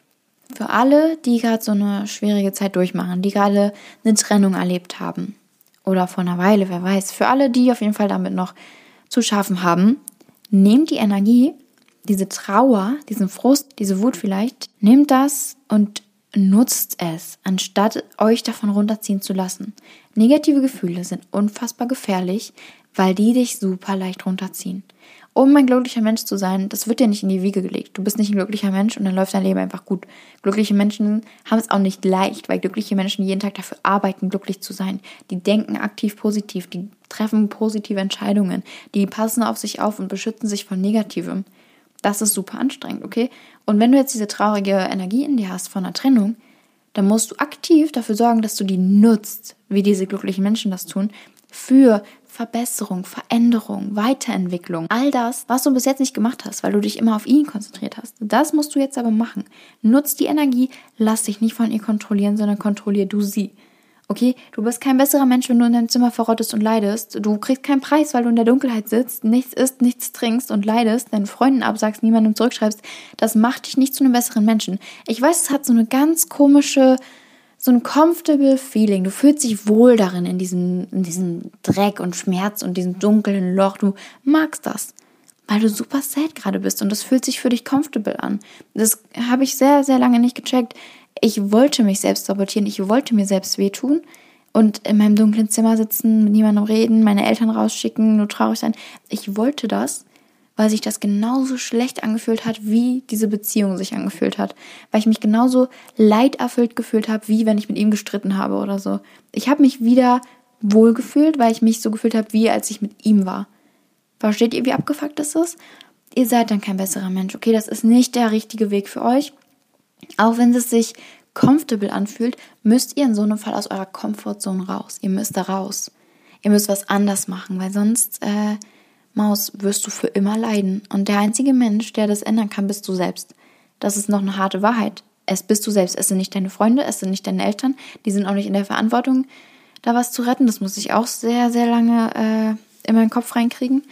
für alle, die gerade so eine schwierige Zeit durchmachen, die gerade eine Trennung erlebt haben oder vor einer Weile, wer weiß, für alle, die auf jeden Fall damit noch zu schaffen haben, nehmt die Energie, diese Trauer, diesen Frust, diese Wut vielleicht, nehmt das und nutzt es, anstatt euch davon runterziehen zu lassen. Negative Gefühle sind unfassbar gefährlich, weil die dich super leicht runterziehen. Um ein glücklicher Mensch zu sein, das wird dir nicht in die Wiege gelegt. Du bist nicht ein glücklicher Mensch und dann läuft dein Leben einfach gut. Glückliche Menschen haben es auch nicht leicht, weil glückliche Menschen jeden Tag dafür arbeiten, glücklich zu sein. Die denken aktiv positiv, die treffen positive Entscheidungen, die passen auf sich auf und beschützen sich von Negativem. Das ist super anstrengend, okay? Und wenn du jetzt diese traurige Energie in dir hast von einer Trennung, dann musst du aktiv dafür sorgen, dass du die nutzt, wie diese glücklichen Menschen das tun, für Verbesserung, Veränderung, Weiterentwicklung. All das, was du bis jetzt nicht gemacht hast, weil du dich immer auf ihn konzentriert hast. Das musst du jetzt aber machen. Nutz die Energie, lass dich nicht von ihr kontrollieren, sondern kontrollier du sie. Okay, du bist kein besserer Mensch, wenn du in deinem Zimmer verrottest und leidest. Du kriegst keinen Preis, weil du in der Dunkelheit sitzt, nichts isst, nichts trinkst und leidest, deinen Freunden absagst, niemandem zurückschreibst. Das macht dich nicht zu einem besseren Menschen. Ich weiß, es hat so eine ganz komische, so ein comfortable Feeling. Du fühlst dich wohl darin, in diesem, in diesem Dreck und Schmerz und diesem dunklen Loch. Du magst das, weil du super sad gerade bist und das fühlt sich für dich comfortable an. Das habe ich sehr, sehr lange nicht gecheckt. Ich wollte mich selbst sabotieren, ich wollte mir selbst wehtun und in meinem dunklen Zimmer sitzen, mit niemandem reden, meine Eltern rausschicken, nur traurig sein. Ich wollte das, weil sich das genauso schlecht angefühlt hat, wie diese Beziehung sich angefühlt hat. Weil ich mich genauso leiderfüllt gefühlt habe, wie wenn ich mit ihm gestritten habe oder so. Ich habe mich wieder wohl gefühlt, weil ich mich so gefühlt habe, wie als ich mit ihm war. Versteht ihr, wie abgefuckt das ist? Ihr seid dann kein besserer Mensch, okay? Das ist nicht der richtige Weg für euch. Auch wenn es sich comfortable anfühlt, müsst ihr in so einem Fall aus eurer Comfortzone raus. Ihr müsst da raus. Ihr müsst was anders machen, weil sonst, äh, Maus, wirst du für immer leiden. Und der einzige Mensch, der das ändern kann, bist du selbst. Das ist noch eine harte Wahrheit. Es bist du selbst. Es sind nicht deine Freunde, es sind nicht deine Eltern. Die sind auch nicht in der Verantwortung, da was zu retten. Das muss ich auch sehr, sehr lange äh, in meinen Kopf reinkriegen.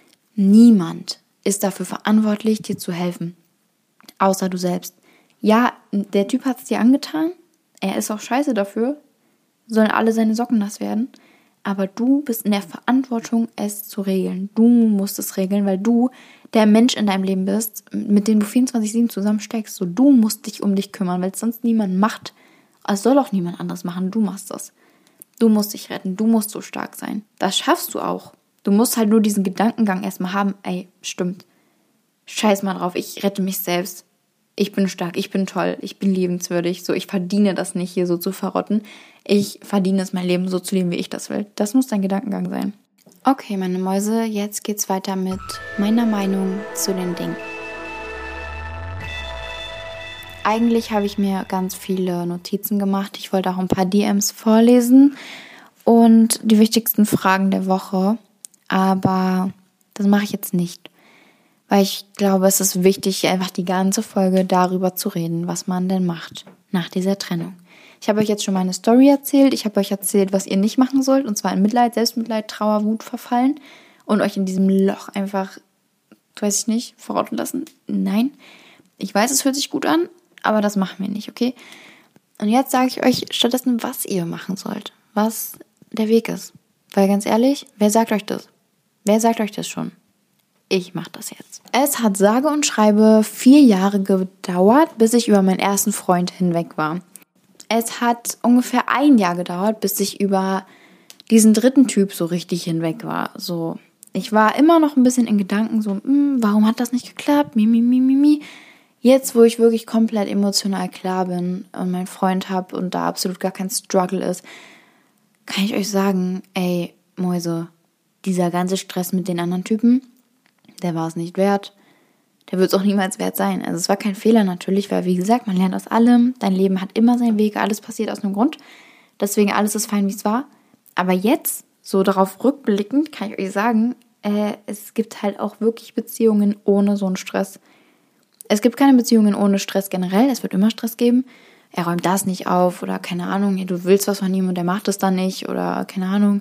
Niemand ist dafür verantwortlich, dir zu helfen. Außer du selbst. Ja, der Typ hat es dir angetan, er ist auch scheiße dafür, sollen alle seine Socken nass werden, aber du bist in der Verantwortung, es zu regeln. Du musst es regeln, weil du der Mensch in deinem Leben bist, mit dem du vierundzwanzig sieben zusammensteckst. So, du musst dich um dich kümmern, weil es sonst niemand macht. Es soll auch niemand anderes machen, du machst das. Du musst dich retten, du musst so stark sein. Das schaffst du auch. Du musst halt nur diesen Gedankengang erstmal haben, ey, stimmt, scheiß mal drauf, ich rette mich selbst. Ich bin stark, ich bin toll, ich bin liebenswürdig, so, ich verdiene das nicht, hier so zu verrotten. Ich verdiene es, mein Leben so zu leben, wie ich das will. Das muss dein Gedankengang sein. Okay, meine Mäuse, jetzt geht's weiter mit meiner Meinung zu den Dingen. Eigentlich habe ich mir ganz viele Notizen gemacht. Ich wollte auch ein paar D Ms vorlesen und die wichtigsten Fragen der Woche aber das mache ich jetzt nicht. Weil ich glaube, es ist wichtig, einfach die ganze Folge darüber zu reden, was man denn macht nach dieser Trennung. Ich habe euch jetzt schon meine Story erzählt. Ich habe euch erzählt, was ihr nicht machen sollt. Und zwar in Mitleid, Selbstmitleid, Trauer, Wut verfallen. Und euch in diesem Loch einfach, weiß ich nicht, verrotten lassen. Nein. Ich weiß, es hört sich gut an, aber das machen wir nicht, okay? Und jetzt sage ich euch stattdessen, was ihr machen sollt. Was der Weg ist. Weil ganz ehrlich, wer sagt euch das? Wer sagt euch das schon? Ich mache das jetzt. Es hat sage und schreibe vier Jahre gedauert, bis ich über meinen ersten Freund hinweg war. Es hat ungefähr ein Jahr gedauert, bis ich über diesen dritten Typ so richtig hinweg war. So, ich war immer noch ein bisschen in Gedanken so, warum hat das nicht geklappt? Mi, mi, mi, mi, mi. Jetzt, wo ich wirklich komplett emotional klar bin und meinen Freund habe und da absolut gar kein Struggle ist, kann ich euch sagen, ey, Mäuse, dieser ganze Stress mit den anderen Typen, der war es nicht wert. Der wird es auch niemals wert sein. Also es war kein Fehler natürlich, weil wie gesagt, man lernt aus allem. Dein Leben hat immer seinen Weg, alles passiert aus einem Grund. Deswegen alles ist fein, wie es war. Aber jetzt, so darauf rückblickend, kann ich euch sagen, äh, es gibt halt auch wirklich Beziehungen ohne so einen Stress. Es gibt keine Beziehungen ohne Stress generell. Es wird immer Stress geben. Er räumt das nicht auf oder keine Ahnung, du willst was von ihm und er macht es dann nicht oder keine Ahnung.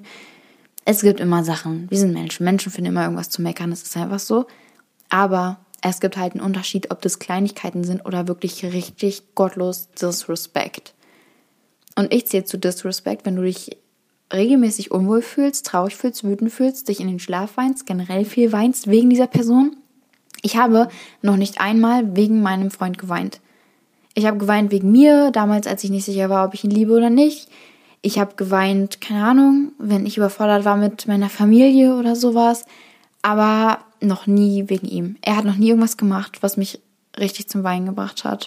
Es gibt immer Sachen. Wir sind Menschen. Menschen finden immer irgendwas zu meckern. Das ist einfach so. Aber es gibt halt einen Unterschied, ob das Kleinigkeiten sind oder wirklich richtig gottlos Disrespect. Und ich zähle zu Disrespect, wenn du dich regelmäßig unwohl fühlst, traurig fühlst, wütend fühlst, dich in den Schlaf weinst, generell viel weinst wegen dieser Person. Ich habe noch nicht einmal wegen meinem Freund geweint. Ich habe geweint wegen mir, damals, als ich nicht sicher war, ob ich ihn liebe oder nicht. Ich habe geweint, keine Ahnung, wenn ich überfordert war mit meiner Familie oder sowas. Aber noch nie wegen ihm. Er hat noch nie irgendwas gemacht, was mich richtig zum Weinen gebracht hat.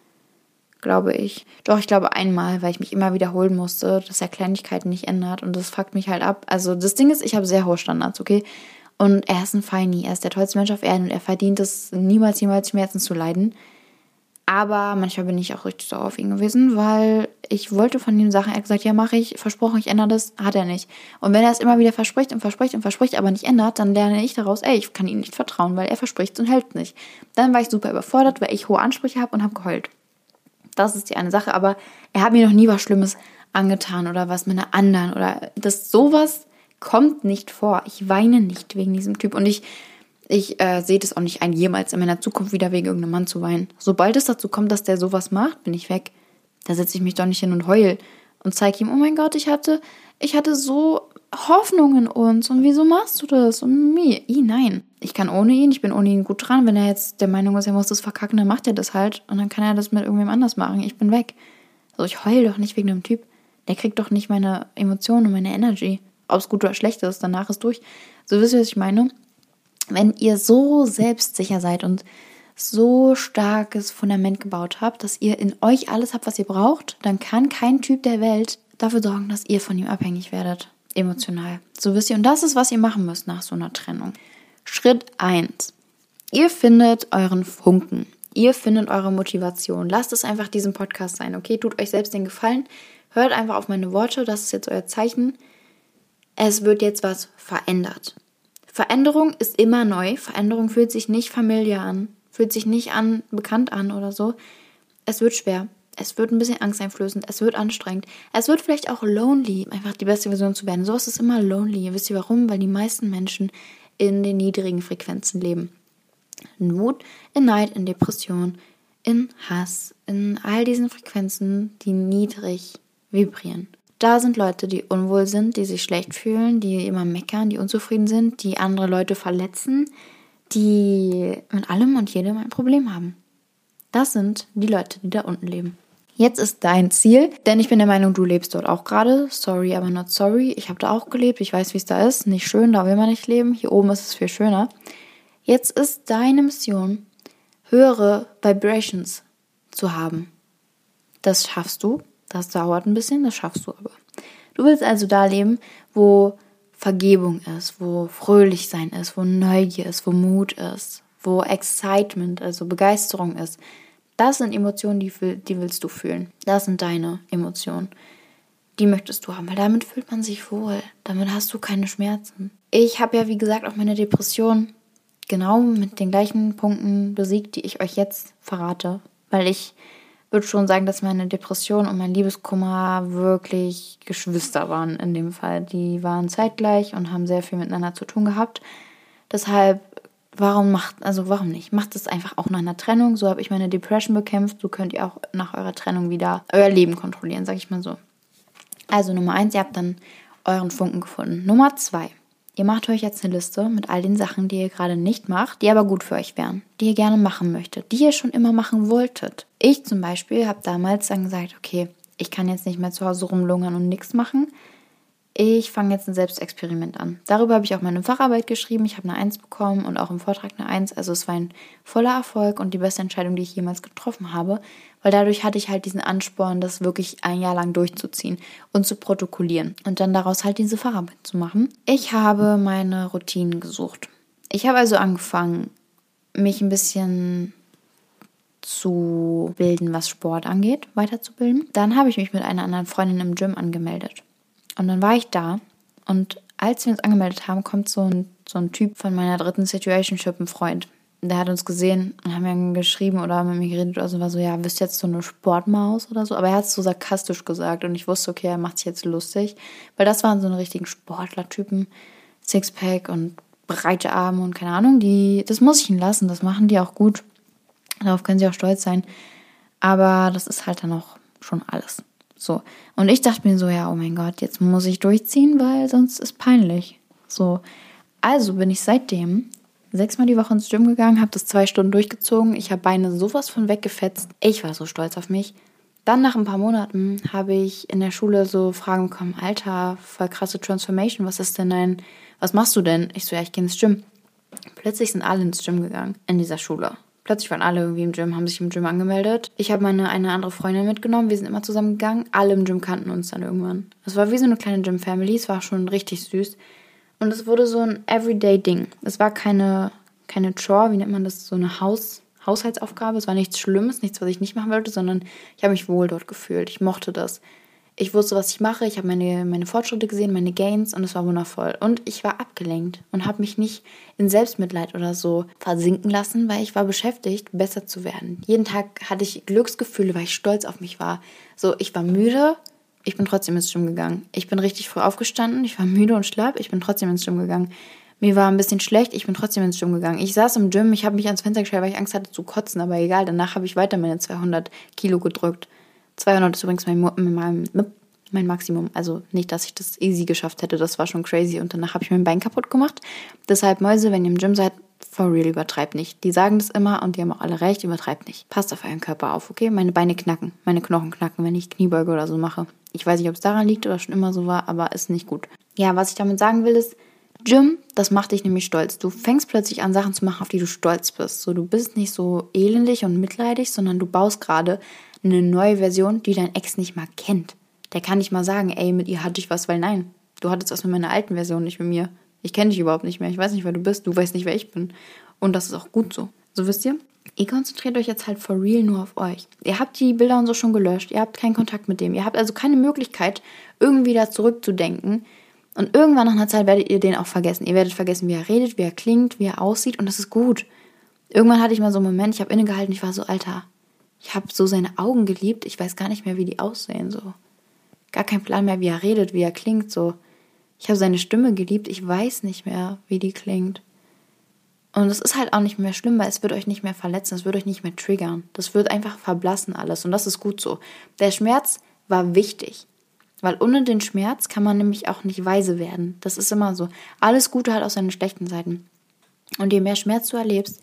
Glaube ich. Doch, ich glaube einmal, weil ich mich immer wiederholen musste, dass er Kleinigkeiten nicht ändert. Und das fuckt mich halt ab. Also das Ding ist, ich habe sehr hohe Standards, okay? Und er ist ein Feini. Er ist der tollste Mensch auf Erden und er verdient es, niemals, niemals Schmerzen zu leiden. Aber manchmal bin ich auch richtig sauer auf ihn gewesen, weil ich wollte von ihm Sachen, er hat gesagt, ja, mache ich, versprochen, ich ändere das, hat er nicht. Und wenn er es immer wieder verspricht und verspricht und verspricht, aber nicht ändert, dann lerne ich daraus, ey, ich kann ihm nicht vertrauen, weil er verspricht und hält nicht. Dann war ich super überfordert, weil ich hohe Ansprüche habe und habe geheult. Das ist die eine Sache, aber er hat mir noch nie was Schlimmes angetan oder was mit einer anderen oder das sowas kommt nicht vor. Ich weine nicht wegen diesem Typ und ich Ich äh, sehe das auch nicht ein, jemals in meiner Zukunft wieder wegen irgendeinem Mann zu weinen. Sobald es dazu kommt, dass der sowas macht, bin ich weg. Da setze ich mich doch nicht hin und heul und zeige ihm, oh mein Gott, ich hatte, ich hatte so Hoffnung in uns und wieso machst du das? Und mir, I, nein. Ich kann ohne ihn, ich bin ohne ihn gut dran. Wenn er jetzt der Meinung ist, er muss das verkacken, dann macht er das halt und dann kann er das mit irgendwem anders machen. Ich bin weg. Also ich heul doch nicht wegen einem Typ. Der kriegt doch nicht meine Emotionen und meine Energy. Ob es gut oder schlecht ist, danach ist durch. So wisst ihr, was ich meine? Wenn ihr so selbstsicher seid und so starkes Fundament gebaut habt, dass ihr in euch alles habt, was ihr braucht, dann kann kein Typ der Welt dafür sorgen, dass ihr von ihm abhängig werdet, emotional. So wisst ihr, und das ist, was ihr machen müsst nach so einer Trennung. Schritt eins. Ihr findet euren Funken. Ihr findet eure Motivation. Lasst es einfach diesen Podcast sein, okay? Tut euch selbst den Gefallen. Hört einfach auf meine Worte, das ist jetzt euer Zeichen. Es wird jetzt was verändert. Veränderung ist immer neu. Veränderung fühlt sich nicht familiär an, fühlt sich nicht an, bekannt an oder so. Es wird schwer. Es wird ein bisschen angsteinflößend. Es wird anstrengend. Es wird vielleicht auch lonely, einfach die beste Version zu werden. Sowas ist immer lonely. Wisst ihr warum? Weil die meisten Menschen in den niedrigen Frequenzen leben. In Wut, in Neid, in Depression, in Hass, in all diesen Frequenzen, die niedrig vibrieren. Da sind Leute, die unwohl sind, die sich schlecht fühlen, die immer meckern, die unzufrieden sind, die andere Leute verletzen, die mit allem und jedem ein Problem haben. Das sind die Leute, die da unten leben. Jetzt ist dein Ziel, denn ich bin der Meinung, du lebst dort auch gerade. Sorry, aber not sorry. Ich habe da auch gelebt, ich weiß, wie es da ist. Nicht schön, da will man nicht leben. Hier oben ist es viel schöner. Jetzt ist deine Mission, höhere Vibrations zu haben. Das schaffst du. Das dauert ein bisschen, das schaffst du aber. Du willst also da leben, wo Vergebung ist, wo fröhlich sein ist, wo Neugier ist, wo Mut ist, wo Excitement, also Begeisterung ist. Das sind Emotionen, die, die willst du fühlen. Das sind deine Emotionen. die möchtest du haben, weil damit fühlt man sich wohl. Damit hast du keine Schmerzen. Ich habe ja, wie gesagt, auch meine Depression genau mit den gleichen Punkten besiegt, die ich euch jetzt verrate. Weil ich würde schon sagen, dass meine Depression und mein Liebeskummer wirklich Geschwister waren in dem Fall. Die waren zeitgleich und haben sehr viel miteinander zu tun gehabt. Deshalb, warum macht, also warum nicht? Macht es einfach auch nach einer Trennung. So habe ich meine Depression bekämpft. So könnt ihr auch nach eurer Trennung wieder euer Leben kontrollieren, sag ich mal so. Also Nummer eins, ihr habt dann euren Funken gefunden. Nummer zwei, ihr macht euch jetzt eine Liste mit all den Sachen, die ihr gerade nicht macht, die aber gut für euch wären, die ihr gerne machen möchtet, die ihr schon immer machen wolltet. Ich zum Beispiel habe damals dann gesagt, okay, ich kann jetzt nicht mehr zu Hause rumlungern und nichts machen. Ich fange jetzt ein Selbstexperiment an. Darüber habe ich auch meine Facharbeit geschrieben. Ich habe eine Eins bekommen und auch im Vortrag eine Eins. Also es war ein voller Erfolg und die beste Entscheidung, die ich jemals getroffen habe. Weil dadurch hatte ich halt diesen Ansporn, das wirklich ein Jahr lang durchzuziehen und zu protokollieren. Und dann daraus halt diese Facharbeit zu machen. Ich habe meine Routinen gesucht. Ich habe also angefangen, mich ein bisschen zu bilden, was Sport angeht, weiterzubilden. Dann habe ich mich mit einer anderen Freundin im Gym angemeldet. Und dann war ich da und als wir uns angemeldet haben, kommt so ein, so ein Typ von meiner dritten Situationship, ein Freund. Der hat uns gesehen und haben mir geschrieben oder mit mir geredet oder so, war so, ja, bist du jetzt so eine Sportmaus oder so? Aber er hat es so sarkastisch gesagt und ich wusste, okay, er macht sich jetzt lustig. Weil das waren so eine richtigen Sportlertypen, Sixpack und breite Arme und keine Ahnung, die, das muss ich ihnen lassen, das machen die auch gut. Darauf können sie auch stolz sein. Aber das ist halt dann auch schon alles. So. Und ich dachte mir so, ja, oh mein Gott, jetzt muss ich durchziehen, weil sonst ist peinlich. So. Also bin ich seitdem sechsmal die Woche ins Gym gegangen, habe das zwei Stunden durchgezogen. Ich habe Beine sowas von weggefetzt. Ich war so stolz auf mich. Dann nach ein paar Monaten habe ich in der Schule so Fragen bekommen, Alter, voll krasse Transformation, was ist denn dein, was machst du denn? Ich so, ja, ich gehe ins Gym. Plötzlich sind alle ins Gym gegangen in dieser Schule. Plötzlich waren alle irgendwie im Gym, haben sich im Gym angemeldet. Ich habe meine eine andere Freundin mitgenommen, wir sind immer zusammen gegangen. Alle im Gym kannten uns dann irgendwann. Es war wie so eine kleine Gym-Family, es war schon richtig süß. Und es wurde so ein Everyday-Ding. Es war keine, keine Chore, wie nennt man das, so eine Haus, Haushaltsaufgabe. Es war nichts Schlimmes, nichts, was ich nicht machen wollte, sondern ich habe mich wohl dort gefühlt. Ich mochte das. Ich wusste, was ich mache. Ich habe meine, meine Fortschritte gesehen, meine Gains und es war wundervoll. Und ich war abgelenkt und habe mich nicht in Selbstmitleid oder so versinken lassen, weil ich war beschäftigt, besser zu werden. Jeden Tag hatte ich Glücksgefühle, weil ich stolz auf mich war. So, ich war müde, ich bin trotzdem ins Gym gegangen. Ich bin richtig früh aufgestanden, ich war müde und schlapp, ich bin trotzdem ins Gym gegangen. Mir war ein bisschen schlecht, ich bin trotzdem ins Gym gegangen. Ich saß im Gym, ich habe mich ans Fenster gestellt, weil ich Angst hatte zu kotzen, aber egal, danach habe ich weiter meine zweihundert Kilo gedrückt. zweihundert ist übrigens mein, mein, mein Maximum. Also nicht, dass ich das easy geschafft hätte. Das war schon crazy. Und danach habe ich mein Bein kaputt gemacht. Deshalb, Mäuse, wenn ihr im Gym seid, for real, übertreibt nicht. Die sagen das immer und die haben auch alle recht, übertreibt nicht. Passt auf euren Körper auf, okay? Meine Beine knacken, meine Knochen knacken, wenn ich Kniebeuge oder so mache. Ich weiß nicht, ob es daran liegt oder schon immer so war, aber ist nicht gut. Ja, was ich damit sagen will, ist, Gym, das macht dich nämlich stolz. Du fängst plötzlich an, Sachen zu machen, auf die du stolz bist. So, du bist nicht so elendig und mitleidig, sondern du baust gerade eine neue Version, die dein Ex nicht mal kennt. Der kann nicht mal sagen, ey, mit ihr hatte ich was, weil nein, du hattest was mit meiner alten Version, nicht mit mir. Ich kenne dich überhaupt nicht mehr, ich weiß nicht, wer du bist, du weißt nicht, wer ich bin. Und das ist auch gut so. So, wisst ihr? Ihr konzentriert euch jetzt halt for real nur auf euch. Ihr habt die Bilder und so schon gelöscht, ihr habt keinen Kontakt mit dem. Ihr habt also keine Möglichkeit, irgendwie da zurückzudenken. Und irgendwann nach einer Zeit werdet ihr den auch vergessen. Ihr werdet vergessen, wie er redet, wie er klingt, wie er aussieht und das ist gut. Irgendwann hatte ich mal so einen Moment, ich habe innegehalten, ich war so, Alter, ich habe so seine Augen geliebt, ich weiß gar nicht mehr, wie die aussehen, so. Gar kein Plan mehr, wie er redet, wie er klingt, so. Ich habe seine Stimme geliebt, ich weiß nicht mehr, wie die klingt. Und es ist halt auch nicht mehr schlimm, weil es wird euch nicht mehr verletzen, es wird euch nicht mehr triggern. Das wird einfach verblassen alles und das ist gut so. Der Schmerz war wichtig, weil ohne den Schmerz kann man nämlich auch nicht weise werden. Das ist immer so. Alles Gute hat auch seine schlechten Seiten. Und je mehr Schmerz du erlebst,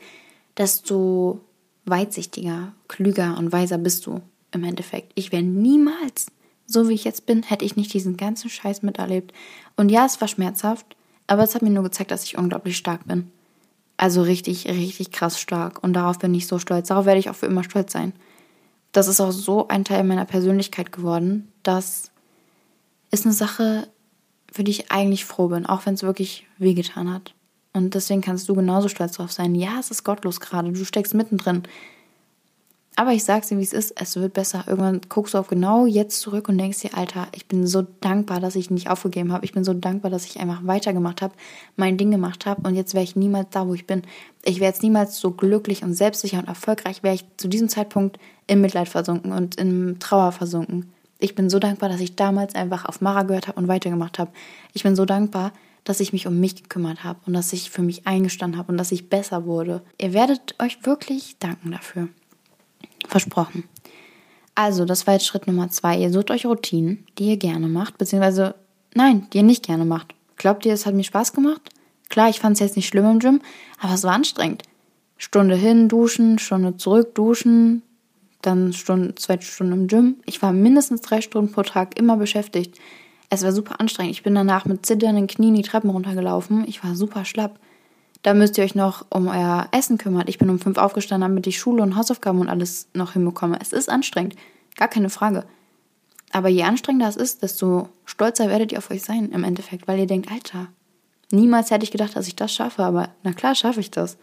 desto weitsichtiger, klüger und weiser bist du im Endeffekt. Ich wäre niemals, so wie ich jetzt bin, hätte ich nicht diesen ganzen Scheiß miterlebt. Und ja, es war schmerzhaft, aber es hat mir nur gezeigt, dass ich unglaublich stark bin. Also richtig, richtig krass stark. Und darauf bin ich so stolz. Darauf werde ich auch für immer stolz sein. Das ist auch so ein Teil meiner Persönlichkeit geworden. Das ist eine Sache, für die ich eigentlich froh bin, auch wenn es wirklich wehgetan hat. Und deswegen kannst du genauso stolz drauf sein. Ja, es ist gottlos gerade, du steckst mittendrin. Aber ich sag's dir, wie es ist, es wird besser. Irgendwann guckst du auf genau jetzt zurück und denkst dir, Alter, ich bin so dankbar, dass ich nicht aufgegeben habe. Ich bin so dankbar, dass ich einfach weitergemacht habe, mein Ding gemacht habe und jetzt wäre ich niemals da, wo ich bin. Ich wäre jetzt niemals so glücklich und selbstsicher und erfolgreich, wäre ich zu diesem Zeitpunkt im Mitleid versunken und in Trauer versunken. Ich bin so dankbar, dass ich damals einfach auf Mara gehört habe und weitergemacht habe. Ich bin so dankbar, dass ich mich um mich gekümmert habe und dass ich für mich eingestanden habe und dass ich besser wurde. Ihr werdet euch wirklich danken dafür. Versprochen. Also, das war jetzt Schritt Nummer zwei. Ihr sucht euch Routinen, die ihr gerne macht, beziehungsweise, nein, die ihr nicht gerne macht. Glaubt ihr, es hat mir Spaß gemacht? Klar, ich fand es jetzt nicht schlimm im Gym, aber es war anstrengend. Stunde hin, duschen, Stunde zurück, duschen, dann Stunde, zwei Stunden im Gym. Ich war mindestens drei Stunden pro Tag immer beschäftigt. Es war super anstrengend. Ich bin danach mit zitternden Knien die Treppen runtergelaufen. Ich war super schlapp. Da müsst ihr euch noch um euer Essen kümmern. Ich bin um fünf aufgestanden, damit ich Schule und Hausaufgaben und alles noch hinbekomme. Es ist anstrengend, gar keine Frage. Aber je anstrengender es ist, desto stolzer werdet ihr auf euch sein im Endeffekt, weil ihr denkt, Alter, niemals hätte ich gedacht, dass ich das schaffe, aber na klar schaffe ich das.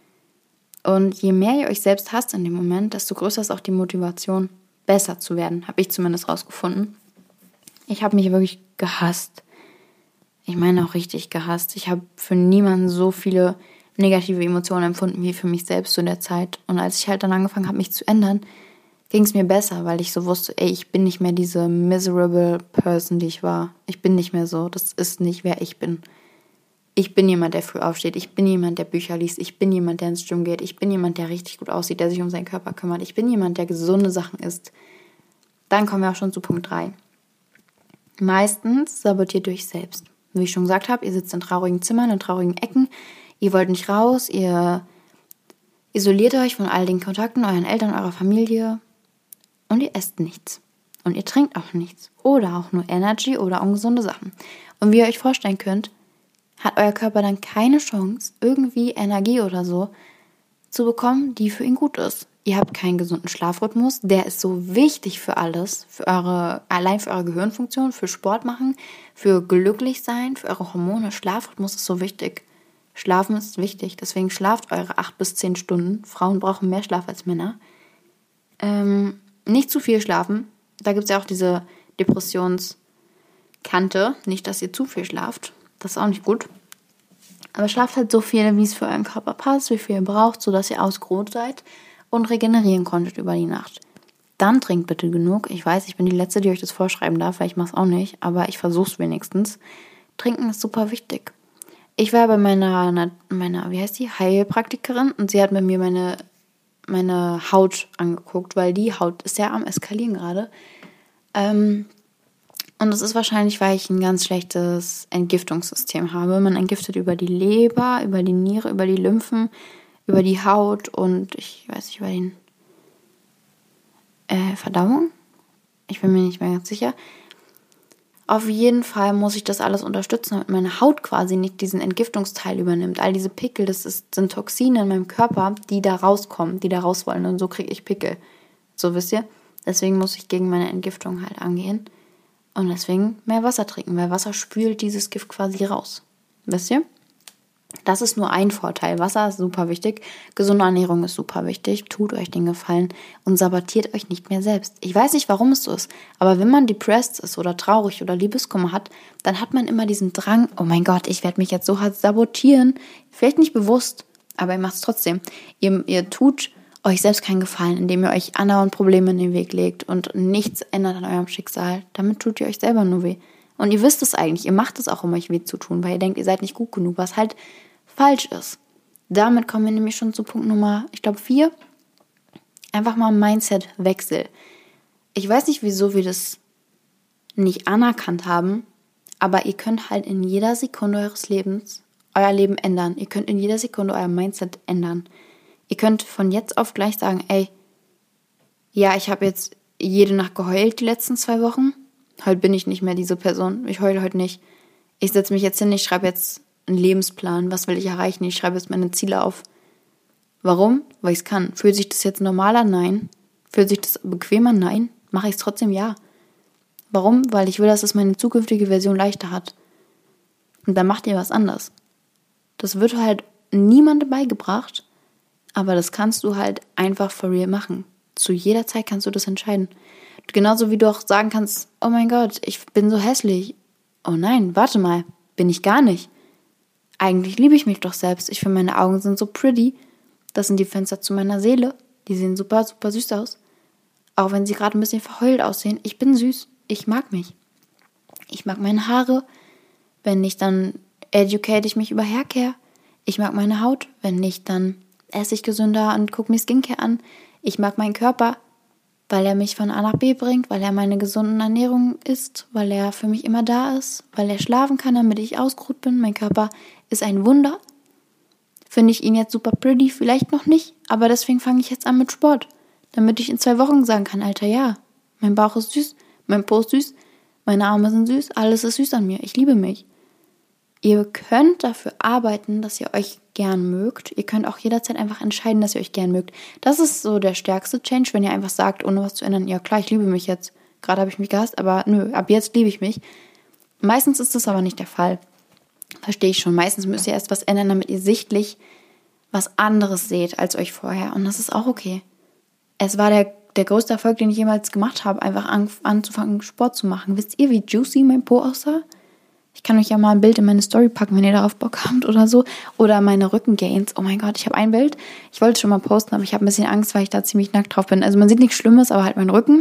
Und je mehr ihr euch selbst hasst in dem Moment, desto größer ist auch die Motivation, besser zu werden, habe ich zumindest rausgefunden. Ich habe mich wirklich gehasst. Ich meine auch richtig gehasst. Ich habe für niemanden so viele negative Emotionen empfunden wie für mich selbst zu der Zeit. Und als ich halt dann angefangen habe, mich zu ändern, ging es mir besser, weil ich so wusste, ey, ich bin nicht mehr diese miserable person, die ich war. Ich bin nicht mehr so. Das ist nicht, wer ich bin. Ich bin jemand, der früh aufsteht. Ich bin jemand, der Bücher liest. Ich bin jemand, der ins Gym geht. Ich bin jemand, der richtig gut aussieht, der sich um seinen Körper kümmert. Ich bin jemand, der gesunde Sachen isst. Dann kommen wir auch schon zu Punkt drei. Meistens sabotiert ihr euch selbst. Wie ich schon gesagt habe, ihr sitzt in traurigen Zimmern, in traurigen Ecken, ihr wollt nicht raus, ihr isoliert euch von all den Kontakten, euren Eltern, eurer Familie und ihr esst nichts. Und ihr trinkt auch nichts. Oder auch nur Energy oder ungesunde Sachen. Und wie ihr euch vorstellen könnt, hat euer Körper dann keine Chance, irgendwie Energie oder so zu bekommen, die für ihn gut ist. Ihr habt keinen gesunden Schlafrhythmus, der ist so wichtig für alles, für eure, allein für eure Gehirnfunktion, für Sport machen, für glücklich sein, für eure Hormone. Schlafrhythmus ist so wichtig. Schlafen ist wichtig, deswegen schlaft eure acht bis zehn Stunden. Frauen brauchen mehr Schlaf als Männer. Ähm, nicht zu viel schlafen. Da gibt es ja auch diese Depressionskante. Nicht, dass ihr zu viel schlaft. Das ist auch nicht gut. Aber schlaft halt so viel, wie es für euren Körper passt, wie viel ihr braucht, sodass ihr ausgeruht seid und regenerieren konntet über die Nacht. Dann trinkt bitte genug. Ich weiß, ich bin die Letzte, die euch das vorschreiben darf, weil ich mache es auch nicht, aber ich versuche es wenigstens. Trinken ist super wichtig. Ich war bei meiner, meiner, wie heißt die, Heilpraktikerin und sie hat mit mir meine, meine Haut angeguckt, weil die Haut ist ja am Eskalieren gerade. Ähm, und das ist wahrscheinlich, weil ich ein ganz schlechtes Entgiftungssystem habe. Man entgiftet über die Leber, über die Niere, über die Lymphen, über die Haut und ich weiß nicht, über den äh, Verdauung. Ich bin mir nicht mehr ganz sicher. Auf jeden Fall muss ich das alles unterstützen, damit meine Haut quasi nicht diesen Entgiftungsteil übernimmt. All diese Pickel, das ist, sind Toxine in meinem Körper, die da rauskommen, die da raus wollen. Und so kriege ich Pickel. So wisst ihr. Deswegen muss ich gegen meine Entgiftung halt angehen. Und deswegen mehr Wasser trinken, weil Wasser spült dieses Gift quasi raus. Wisst ihr? Das ist nur ein Vorteil. Wasser ist super wichtig. Gesunde Ernährung ist super wichtig. Tut euch den Gefallen und sabotiert euch nicht mehr selbst. Ich weiß nicht, warum es so ist, aber wenn man depressed ist oder traurig oder Liebeskummer hat, dann hat man immer diesen Drang, oh mein Gott, ich werde mich jetzt so hart sabotieren. Vielleicht nicht bewusst, aber ihr macht es trotzdem. Ihr, ihr tut euch selbst keinen Gefallen, indem ihr euch andauernd Probleme in den Weg legt und nichts ändert an eurem Schicksal. Damit tut ihr euch selber nur weh. Und ihr wisst es eigentlich, ihr macht es auch, um euch weh zu tun, weil ihr denkt, ihr seid nicht gut genug, was halt falsch ist. Damit kommen wir nämlich schon zu Punkt Nummer, ich glaube, vier. Einfach mal Mindset-Wechsel. Ich weiß nicht, wieso wir das nicht anerkannt haben, aber ihr könnt halt in jeder Sekunde eures Lebens euer Leben ändern. Ihr könnt in jeder Sekunde euer Mindset ändern. Ihr könnt von jetzt auf gleich sagen, ey, ja, ich habe jetzt jede Nacht geheult die letzten zwei Wochen. Heute bin ich nicht mehr diese Person. Ich heule heute nicht. Ich setze mich jetzt hin, ich schreibe jetzt einen Lebensplan. Was will ich erreichen? Ich schreibe jetzt meine Ziele auf. Warum? Weil ich es kann. Fühlt sich das jetzt normaler? Nein. Fühlt sich das bequemer? Nein. Mache ich es trotzdem? Ja. Warum? Weil ich will, dass es meine zukünftige Version leichter hat. Und dann macht ihr was anders. Das wird halt niemandem beigebracht, aber das kannst du halt einfach for real machen. Zu jeder Zeit kannst du das entscheiden. Genauso wie du auch sagen kannst, oh mein Gott, ich bin so hässlich. Oh nein, warte mal, bin ich gar nicht. Eigentlich liebe ich mich doch selbst. Ich finde, meine Augen sind so pretty. Das sind die Fenster zu meiner Seele. Die sehen super, super süß aus. Auch wenn sie gerade ein bisschen verheult aussehen. Ich bin süß. Ich mag mich. Ich mag meine Haare. Wenn nicht, dann educate ich mich über Haircare. Ich mag meine Haut. Wenn nicht, dann esse ich gesünder und gucke mir Skincare an. Ich mag meinen Körper, weil er mich von A nach B bringt, weil er meine gesunde Ernährung isst, weil er für mich immer da ist, weil er schlafen kann, damit ich ausgeruht bin. Mein Körper ist ein Wunder. Finde ich ihn jetzt super pretty? Vielleicht noch nicht, aber deswegen fange ich jetzt an mit Sport, damit ich in zwei Wochen sagen kann, Alter, ja, mein Bauch ist süß, mein Po ist süß, meine Arme sind süß, alles ist süß an mir, ich liebe mich. Ihr könnt dafür arbeiten, dass ihr euch gern mögt. Ihr könnt auch jederzeit einfach entscheiden, dass ihr euch gern mögt. Das ist so der stärkste Change, wenn ihr einfach sagt, ohne was zu ändern, ja klar, ich liebe mich jetzt. Gerade habe ich mich gehasst, aber nö, ab jetzt liebe ich mich. Meistens ist das aber nicht der Fall. Verstehe ich schon. Meistens müsst ihr erst was ändern, damit ihr sichtlich was anderes seht als euch vorher. Und das ist auch okay. Es war der, der größte Erfolg, den ich jemals gemacht habe, einfach an, anzufangen, Sport zu machen. Wisst ihr, wie juicy mein Po aussah? Ich kann euch ja mal ein Bild in meine Story packen, wenn ihr darauf Bock habt oder so. Oder meine Rückengains. Oh mein Gott, ich habe ein Bild. Ich wollte es schon mal posten, aber ich habe ein bisschen Angst, weil ich da ziemlich nackt drauf bin. Also man sieht nichts Schlimmes, aber halt mein Rücken.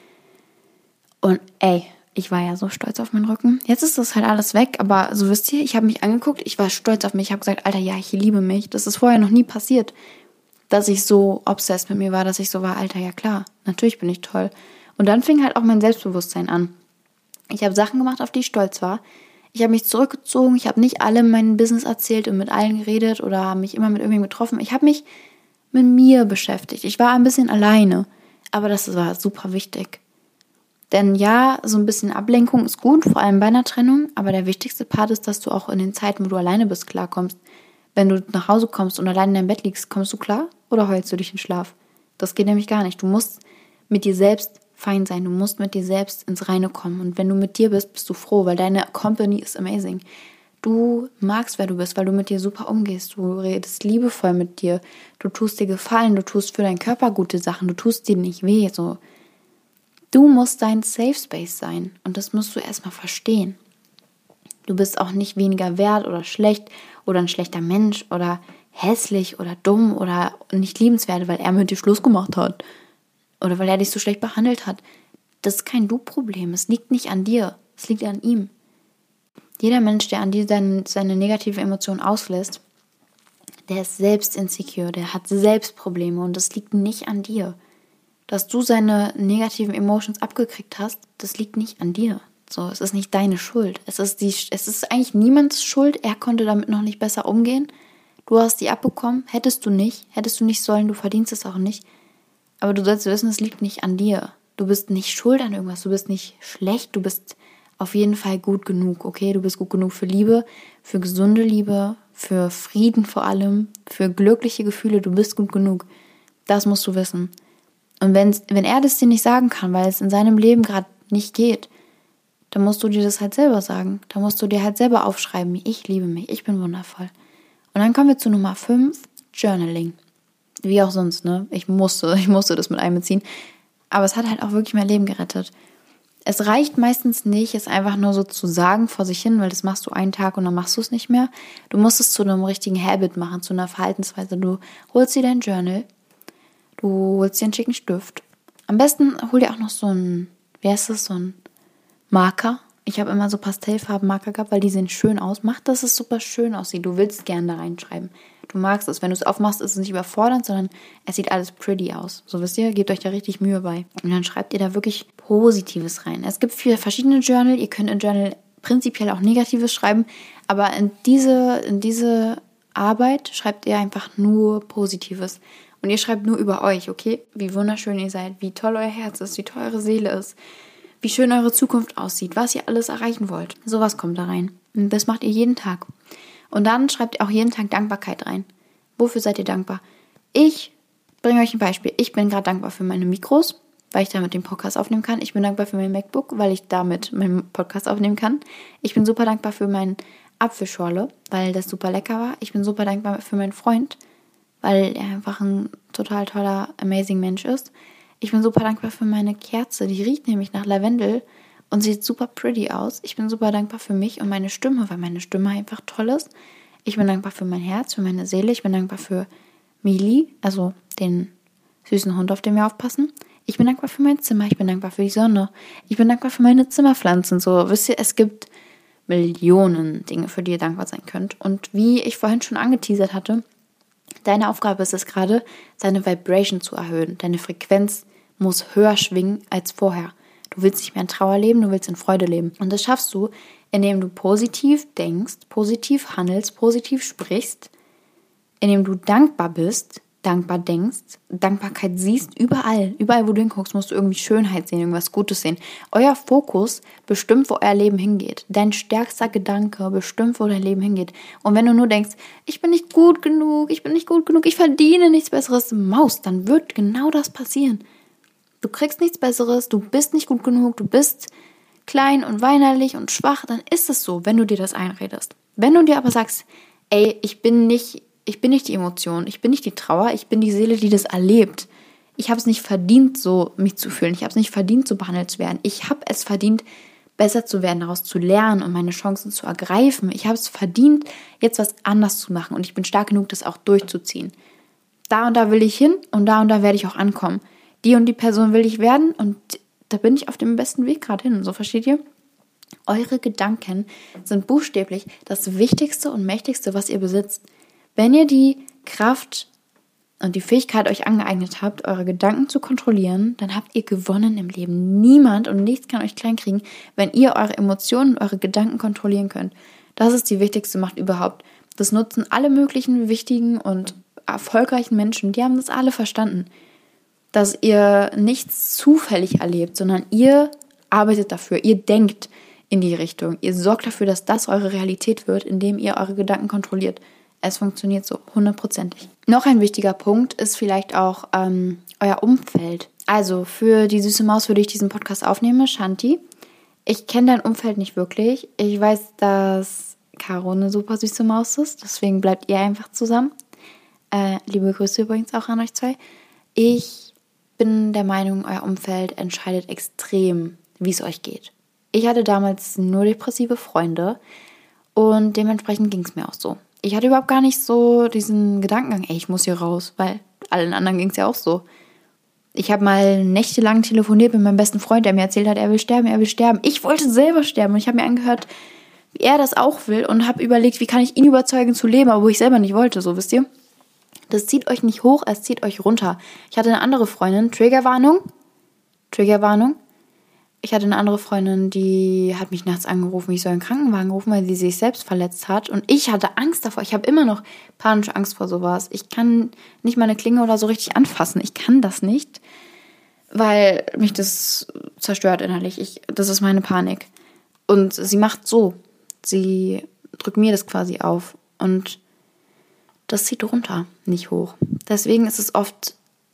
Und ey, ich war ja so stolz auf meinen Rücken. Jetzt ist das halt alles weg, aber so wisst ihr, ich habe mich angeguckt, ich war stolz auf mich. Ich habe gesagt, Alter, ja, ich liebe mich. Das ist vorher noch nie passiert, dass ich so obsessed mit mir war, dass ich so war, Alter, ja klar, natürlich bin ich toll. Und dann fing halt auch mein Selbstbewusstsein an. Ich habe Sachen gemacht, auf die ich stolz war. Ich habe mich zurückgezogen, ich habe nicht allem mein Business erzählt und mit allen geredet oder habe mich immer mit irgendwem getroffen. Ich habe mich mit mir beschäftigt. Ich war ein bisschen alleine, aber das war super wichtig. Denn ja, so ein bisschen Ablenkung ist gut, vor allem bei einer Trennung, aber der wichtigste Part ist, dass du auch in den Zeiten, wo du alleine bist, klarkommst. Wenn du nach Hause kommst und alleine in deinem Bett liegst, kommst du klar oder heulst du dich in Schlaf? Das geht nämlich gar nicht. Du musst mit dir selbst fein sein. Du musst mit dir selbst ins Reine kommen. Und wenn du mit dir bist, bist du froh, weil deine Company ist amazing. Du magst, wer du bist, weil du mit dir super umgehst. Du redest liebevoll mit dir. Du tust dir Gefallen. Du tust für deinen Körper gute Sachen. Du tust dir nicht weh. So. Du musst dein Safe Space sein. Und das musst du erstmal verstehen. Du bist auch nicht weniger wert oder schlecht oder ein schlechter Mensch oder hässlich oder dumm oder nicht liebenswert, weil er mit dir Schluss gemacht hat. Oder weil er dich so schlecht behandelt hat. Das ist kein Du-Problem. Es liegt nicht an dir. Es liegt an ihm. Jeder Mensch, der an dir seine, seine negative Emotion auslässt, der ist selbst insecure. Der hat selbst Probleme. Und das liegt nicht an dir. Dass du seine negativen Emotions abgekriegt hast, das liegt nicht an dir. So, es ist nicht deine Schuld. Es ist, die, es ist eigentlich niemands Schuld. Er konnte damit noch nicht besser umgehen. Du hast die abbekommen. Hättest du nicht. Hättest du nicht sollen. Du verdienst es auch nicht. Aber du sollst wissen, es liegt nicht an dir. Du bist nicht schuld an irgendwas. Du bist nicht schlecht. Du bist auf jeden Fall gut genug, okay? Du bist gut genug für Liebe, für gesunde Liebe, für Frieden vor allem, für glückliche Gefühle. Du bist gut genug. Das musst du wissen. Und wenn, wenn er das dir nicht sagen kann, weil es in seinem Leben gerade nicht geht, dann musst du dir das halt selber sagen. Da musst du dir halt selber aufschreiben, ich liebe mich, ich bin wundervoll. Und dann kommen wir zu Nummer fünf, Journaling. Wie auch sonst, ne? Ich musste, ich musste das mit einbeziehen. Aber es hat halt auch wirklich mein Leben gerettet. Es reicht meistens nicht, es einfach nur so zu sagen vor sich hin, weil das machst du einen Tag und dann machst du es nicht mehr. Du musst es zu einem richtigen Habit machen, zu einer Verhaltensweise. Du holst dir dein Journal, du holst dir einen schicken Stift. Am besten hol dir auch noch so ein, wie heißt das, so ein Marker. Ich habe immer so Pastellfarben-Marker gehabt, weil die sehen schön aus. Mach, dass es super schön aussieht. Du willst gerne da reinschreiben. Du magst es. Wenn du es aufmachst, ist es nicht überfordernd, sondern es sieht alles pretty aus. So, wisst ihr, gebt euch da richtig Mühe bei. Und dann schreibt ihr da wirklich Positives rein. Es gibt viele verschiedene Journal. Ihr könnt in Journal prinzipiell auch Negatives schreiben. Aber in diese, in diese Arbeit schreibt ihr einfach nur Positives. Und ihr schreibt nur über euch, okay? Wie wunderschön ihr seid, wie toll euer Herz ist, wie toll eure Seele ist. Wie schön eure Zukunft aussieht, was ihr alles erreichen wollt. Sowas kommt da rein. Und das macht ihr jeden Tag. Und dann schreibt ihr auch jeden Tag Dankbarkeit rein. Wofür seid ihr dankbar? Ich bringe euch ein Beispiel. Ich bin gerade dankbar für meine Mikros, weil ich damit den Podcast aufnehmen kann. Ich bin dankbar für mein MacBook, weil ich damit meinen Podcast aufnehmen kann. Ich bin super dankbar für meine Apfelschorle, weil das super lecker war. Ich bin super dankbar für meinen Freund, weil er einfach ein total toller, amazing Mensch ist. Ich bin super dankbar für meine Kerze. Die riecht nämlich nach Lavendel und sieht super pretty aus. Ich bin super dankbar für mich und meine Stimme, weil meine Stimme einfach toll ist. Ich bin dankbar für mein Herz, für meine Seele. Ich bin dankbar für Mili, also den süßen Hund, auf den wir aufpassen. Ich bin dankbar für mein Zimmer. Ich bin dankbar für die Sonne. Ich bin dankbar für meine Zimmerpflanzen. So, wisst ihr, es gibt Millionen Dinge, für die ihr dankbar sein könnt. Und wie ich vorhin schon angeteasert hatte, deine Aufgabe ist es gerade, deine Vibration zu erhöhen. Deine Frequenz muss höher schwingen als vorher. Du willst nicht mehr in Trauer leben, du willst in Freude leben. Und das schaffst du, indem du positiv denkst, positiv handelst, positiv sprichst, indem du dankbar bist, dankbar denkst, Dankbarkeit siehst, überall. Überall, wo du hinguckst, musst du irgendwie Schönheit sehen, irgendwas Gutes sehen. Euer Fokus bestimmt, wo euer Leben hingeht. Dein stärkster Gedanke bestimmt, wo dein Leben hingeht. Und wenn du nur denkst, ich bin nicht gut genug, ich bin nicht gut genug, ich verdiene nichts Besseres, Maus, dann wird genau das passieren. Du kriegst nichts Besseres, du bist nicht gut genug, du bist klein und weinerlich und schwach, dann ist es so, wenn du dir das einredest. Wenn du dir aber sagst, ey, ich bin nicht Ich bin nicht die Emotion, ich bin nicht die Trauer, ich bin die Seele, die das erlebt. Ich habe es nicht verdient, so mich zu fühlen. Ich habe es nicht verdient, so behandelt zu werden. Ich habe es verdient, besser zu werden, daraus zu lernen und meine Chancen zu ergreifen. Ich habe es verdient, jetzt was anders zu machen und ich bin stark genug, das auch durchzuziehen. Da und da will ich hin und da und da werde ich auch ankommen. Die und die Person will ich werden und da bin ich auf dem besten Weg gerade hin. So, versteht ihr? Eure Gedanken sind buchstäblich das Wichtigste und Mächtigste, was ihr besitzt. Wenn ihr die Kraft und die Fähigkeit euch angeeignet habt, eure Gedanken zu kontrollieren, dann habt ihr gewonnen im Leben. Niemand und nichts kann euch kleinkriegen, wenn ihr eure Emotionen und eure Gedanken kontrollieren könnt. Das ist die wichtigste Macht überhaupt. Das nutzen alle möglichen wichtigen und erfolgreichen Menschen. Die haben das alle verstanden, dass ihr nichts zufällig erlebt, sondern ihr arbeitet dafür. Ihr denkt in die Richtung. Ihr sorgt dafür, dass das eure Realität wird, indem ihr eure Gedanken kontrolliert. Es funktioniert so, hundertprozentig. Noch ein wichtiger Punkt ist vielleicht auch ähm, euer Umfeld. Also für die süße Maus, für die ich diesen Podcast aufnehme, Shanti. Ich kenne dein Umfeld nicht wirklich. Ich weiß, dass Caro eine super süße Maus ist. Deswegen bleibt ihr einfach zusammen. Äh, liebe Grüße übrigens auch an euch zwei. Ich bin der Meinung, euer Umfeld entscheidet extrem, wie es euch geht. Ich hatte damals nur depressive Freunde und dementsprechend ging es mir auch so. Ich hatte überhaupt gar nicht so diesen Gedankengang, ey, ich muss hier raus, weil allen anderen ging es ja auch so. Ich habe mal nächtelang telefoniert mit meinem besten Freund, der mir erzählt hat, er will sterben, er will sterben. Ich wollte selber sterben und ich habe mir angehört, wie er das auch will und habe überlegt, wie kann ich ihn überzeugen zu leben, aber wo ich selber nicht wollte, so wisst ihr. Das zieht euch nicht hoch, es zieht euch runter. Ich hatte eine andere Freundin, Triggerwarnung, Triggerwarnung. Ich hatte eine andere Freundin, die hat mich nachts angerufen, ich soll einen Krankenwagen rufen, weil sie sich selbst verletzt hat. Und ich hatte Angst davor. Ich habe immer noch panische Angst vor sowas. Ich kann nicht mal eine Klinge oder so richtig anfassen. Ich kann das nicht, weil mich das zerstört innerlich. Ich, das ist meine Panik. Und sie macht so. Sie drückt mir das quasi auf. Und das zieht runter, nicht hoch. Deswegen ist es oft...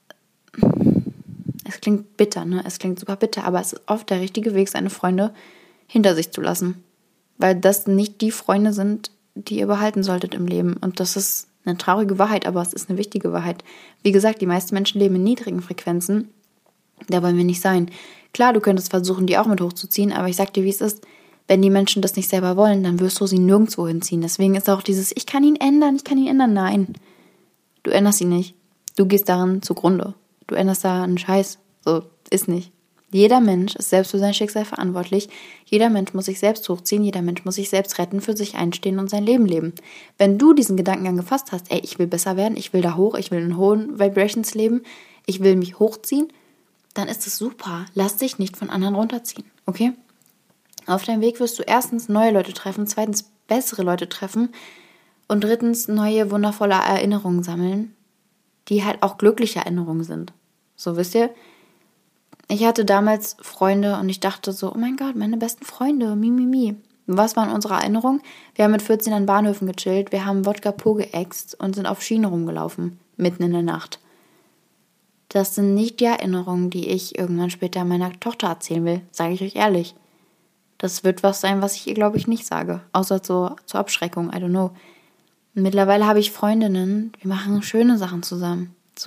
Es klingt bitter, ne? Es klingt super bitter, aber es ist oft der richtige Weg, seine Freunde hinter sich zu lassen. Weil das nicht die Freunde sind, die ihr behalten solltet im Leben. Und das ist eine traurige Wahrheit, aber es ist eine wichtige Wahrheit. Wie gesagt, die meisten Menschen leben in niedrigen Frequenzen. Da wollen wir nicht sein. Klar, du könntest versuchen, die auch mit hochzuziehen, aber ich sag dir, wie es ist. Wenn die Menschen das nicht selber wollen, dann wirst du sie nirgendwo hinziehen. Deswegen ist auch dieses, ich kann ihn ändern, ich kann ihn ändern. Nein, du änderst ihn nicht. Du gehst daran zugrunde. Du änderst da einen Scheiß. So, ist nicht. Jeder Mensch ist selbst für sein Schicksal verantwortlich. Jeder Mensch muss sich selbst hochziehen. Jeder Mensch muss sich selbst retten, für sich einstehen und sein Leben leben. Wenn du diesen Gedankengang gefasst hast, ey, ich will besser werden, ich will da hoch, ich will in hohen Vibrations leben, ich will mich hochziehen, dann ist es super. Lass dich nicht von anderen runterziehen, okay? Auf deinem Weg wirst du erstens neue Leute treffen, zweitens bessere Leute treffen und drittens neue, wundervolle Erinnerungen sammeln, die halt auch glückliche Erinnerungen sind. So, wisst ihr? Ich hatte damals Freunde und ich dachte so, oh mein Gott, meine besten Freunde, mi, mi, mi. Was waren unsere Erinnerungen? Wir haben mit vierzehn an Bahnhöfen gechillt, wir haben Wodka pur geäxt und sind auf Schiene rumgelaufen, mitten in der Nacht. Das sind nicht die Erinnerungen, die ich irgendwann später meiner Tochter erzählen will, sage ich euch ehrlich. Das wird was sein, was ich ihr, glaube ich, nicht sage, außer zur, zur Abschreckung, I don't know. Mittlerweile habe ich Freundinnen, wir machen schöne Sachen zusammen. So,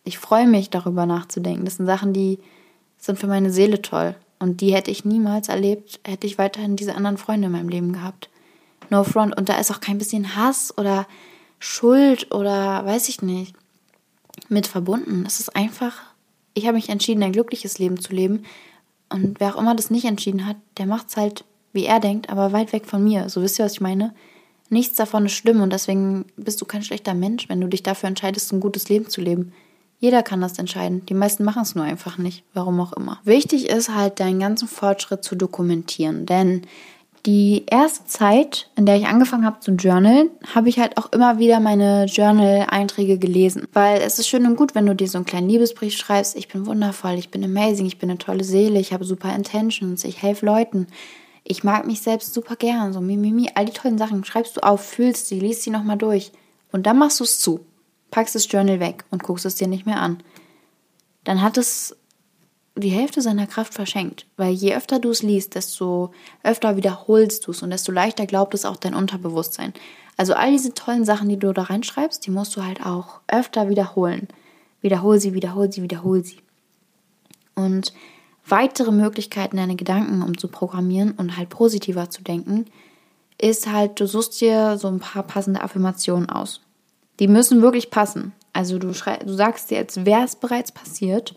Ich freue mich, darüber nachzudenken. Das sind Sachen, die sind für meine Seele toll. Und die hätte ich niemals erlebt, hätte ich weiterhin diese anderen Freunde in meinem Leben gehabt. No front. Und da ist auch kein bisschen Hass oder Schuld oder weiß ich nicht mit verbunden. Es ist einfach, ich habe mich entschieden, ein glückliches Leben zu leben. Und wer auch immer das nicht entschieden hat, der macht es halt, wie er denkt, aber weit weg von mir. So, wisst ihr, was ich meine? Nichts davon ist schlimm und deswegen bist du kein schlechter Mensch, wenn du dich dafür entscheidest, ein gutes Leben zu leben. Jeder kann das entscheiden. Die meisten machen es nur einfach nicht. Warum auch immer. Wichtig ist halt, deinen ganzen Fortschritt zu dokumentieren. Denn die erste Zeit, in der ich angefangen habe zu journalen, habe ich halt auch immer wieder meine Journal-Einträge gelesen. Weil es ist schön und gut, wenn du dir so einen kleinen Liebesbrief schreibst. Ich bin wundervoll, ich bin amazing, ich bin eine tolle Seele, ich habe super Intentions, ich helfe Leuten. Ich mag mich selbst super gern, so mi, mi, mi. All die tollen Sachen schreibst du auf, fühlst sie, liest sie nochmal durch. Und dann machst du es zu. Packst das Journal weg und guckst es dir nicht mehr an. Dann hat es die Hälfte seiner Kraft verschenkt. Weil je öfter du es liest, desto öfter wiederholst du es und desto leichter glaubt es auch dein Unterbewusstsein. Also all diese tollen Sachen, die du da reinschreibst, die musst du halt auch öfter wiederholen. Wiederhol sie, wiederhol sie, wiederhol sie. Und weitere Möglichkeiten, deine Gedanken umzuprogrammieren und halt positiver zu denken, ist halt, du suchst dir so ein paar passende Affirmationen aus. Die müssen wirklich passen. Also du, schrei- du sagst dir, als wäre es bereits passiert,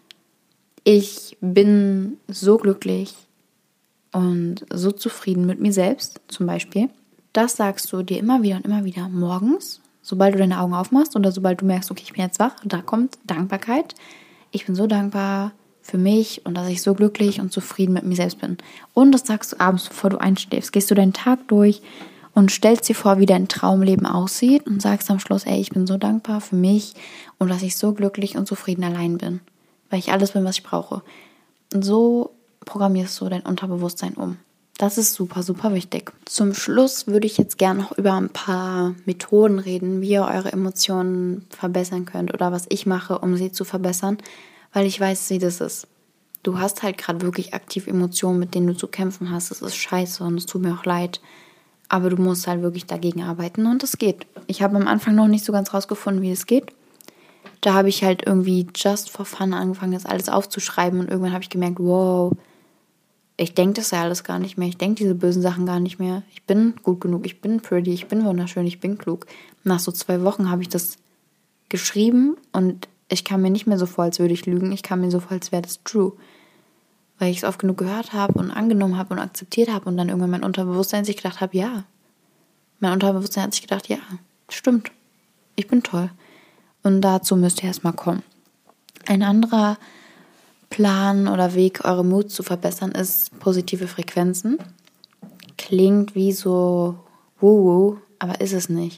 ich bin so glücklich und so zufrieden mit mir selbst, zum Beispiel. Das sagst du dir immer wieder und immer wieder morgens, sobald du deine Augen aufmachst oder sobald du merkst, okay, ich bin jetzt wach, da kommt Dankbarkeit. Ich bin so dankbar für mich und dass ich so glücklich und zufrieden mit mir selbst bin. Und das sagst du abends, bevor du einschläfst. Gehst du deinen Tag durch und stellst dir vor, wie dein Traumleben aussieht und sagst am Schluss, ey, ich bin so dankbar für mich und dass ich so glücklich und zufrieden allein bin. Weil ich alles bin, was ich brauche. Und so programmierst du dein Unterbewusstsein um. Das ist super, super wichtig. Zum Schluss würde ich jetzt gerne noch über ein paar Methoden reden, wie ihr eure Emotionen verbessern könnt oder was ich mache, um sie zu verbessern, weil ich weiß, wie das ist. Du hast halt gerade wirklich aktiv Emotionen, mit denen du zu kämpfen hast. Es ist scheiße und es tut mir auch leid. Aber du musst halt wirklich dagegen arbeiten und es geht. Ich habe am Anfang noch nicht so ganz rausgefunden, wie es geht. Da habe ich halt irgendwie just for fun angefangen, das alles aufzuschreiben und irgendwann habe ich gemerkt, wow, ich denke das ja alles gar nicht mehr. Ich denke diese bösen Sachen gar nicht mehr. Ich bin gut genug, ich bin pretty, ich bin wunderschön, ich bin klug. Nach so zwei Wochen habe ich das geschrieben und ich kam mir nicht mehr so vor, als würde ich lügen. Ich kam mir so vor, als wäre das true. Weil ich es oft genug gehört habe und angenommen habe und akzeptiert habe und dann irgendwann mein Unterbewusstsein sich gedacht habe, ja. Mein Unterbewusstsein hat sich gedacht, ja, stimmt, ich bin toll. Und dazu müsst ihr erstmal kommen. Ein anderer Plan oder Weg, eure Mut zu verbessern, ist positive Frequenzen. Klingt wie so wuhu, aber ist es nicht.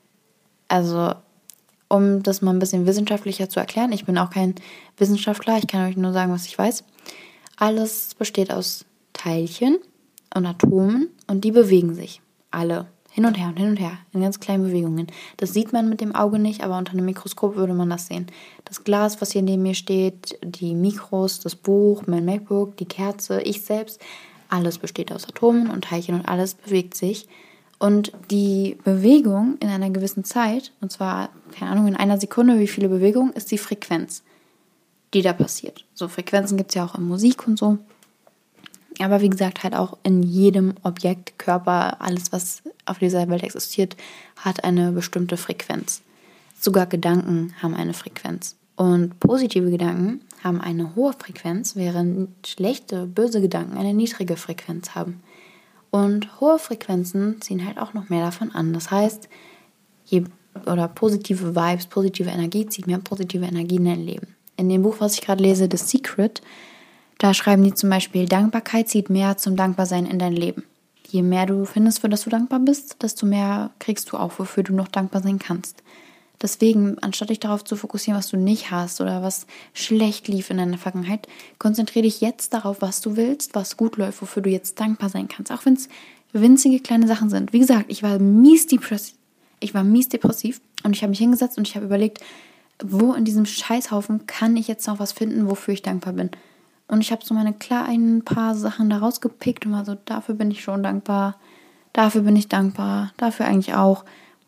Also, um das mal ein bisschen wissenschaftlicher zu erklären, ich bin auch kein Wissenschaftler, ich kann euch nur sagen, was ich weiß. Alles besteht aus Teilchen und Atomen und die bewegen sich. Alle. Hin und her und hin und her, in ganz kleinen Bewegungen. Das sieht man mit dem Auge nicht, aber unter einem Mikroskop würde man das sehen. Das Glas, was hier neben mir steht, die Mikros, das Buch, mein MacBook, die Kerze, ich selbst, alles besteht aus Atomen und Teilchen und alles bewegt sich. Und die Bewegung in einer gewissen Zeit, und zwar, keine Ahnung, in einer Sekunde, wie viele Bewegungen, ist die Frequenz, die da passiert. So Frequenzen gibt es ja auch in Musik und so. Aber wie gesagt, halt auch in jedem Objekt, Körper, alles, was auf dieser Welt existiert, hat eine bestimmte Frequenz. Sogar Gedanken haben eine Frequenz. Und positive Gedanken haben eine hohe Frequenz, während schlechte, böse Gedanken eine niedrige Frequenz haben. Und hohe Frequenzen ziehen halt auch noch mehr davon an. Das heißt, je, oder positive Vibes, positive Energie zieht mehr positive Energie in dein Leben. In dem Buch, was ich gerade lese, The Secret, da schreiben die zum Beispiel, Dankbarkeit zieht mehr zum Dankbarsein in dein Leben. Je mehr du findest, für das du dankbar bist, desto mehr kriegst du auch, wofür du noch dankbar sein kannst. Deswegen, anstatt dich darauf zu fokussieren, was du nicht hast oder was schlecht lief in deiner Vergangenheit, konzentriere dich jetzt darauf, was du willst, was gut läuft, wofür du jetzt dankbar sein kannst. Auch wenn es winzige kleine Sachen sind. Wie gesagt, ich war mies depressiv. Ich war mies depressiv und ich habe mich hingesetzt und ich habe überlegt, wo in diesem Scheißhaufen kann ich jetzt noch was finden, wofür ich dankbar bin. Und ich habe so meine kleinen paar Sachen da rausgepickt und war so, dafür bin ich schon dankbar, dafür bin ich dankbar, dafür eigentlich auch.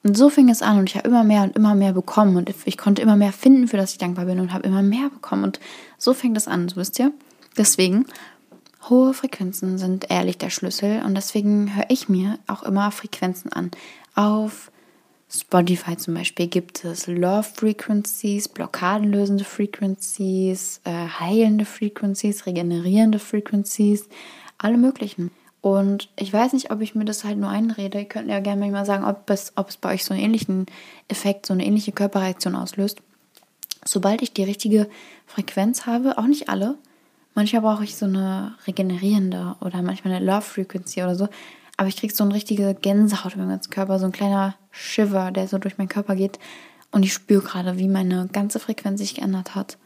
Und so fing es an und ich habe immer mehr und immer mehr bekommen und ich konnte immer mehr finden, für das ich dankbar bin und habe immer mehr bekommen und so fängt es an, so wisst ihr. Deswegen, hohe Frequenzen sind ehrlich der Schlüssel und deswegen höre ich mir auch immer Frequenzen an. Auf Spotify zum Beispiel gibt es Love Frequencies, blockadenlösende Frequencies, äh, heilende Frequencies, regenerierende Frequencies, alle möglichen. Und ich weiß nicht, ob ich mir das halt nur einrede. Ihr könnt ja gerne manchmal sagen, ob es, ob es bei euch so einen ähnlichen Effekt, so eine ähnliche Körperreaktion auslöst. Sobald ich die richtige Frequenz habe, auch nicht alle, manchmal brauche ich so eine regenerierende oder manchmal eine Love Frequency oder so, aber ich kriege so eine richtige Gänsehaut in meinem ganzen Körper, so ein kleiner Shiver, der so durch meinen Körper geht und ich spüre gerade, wie meine ganze Frequenz sich geändert hat.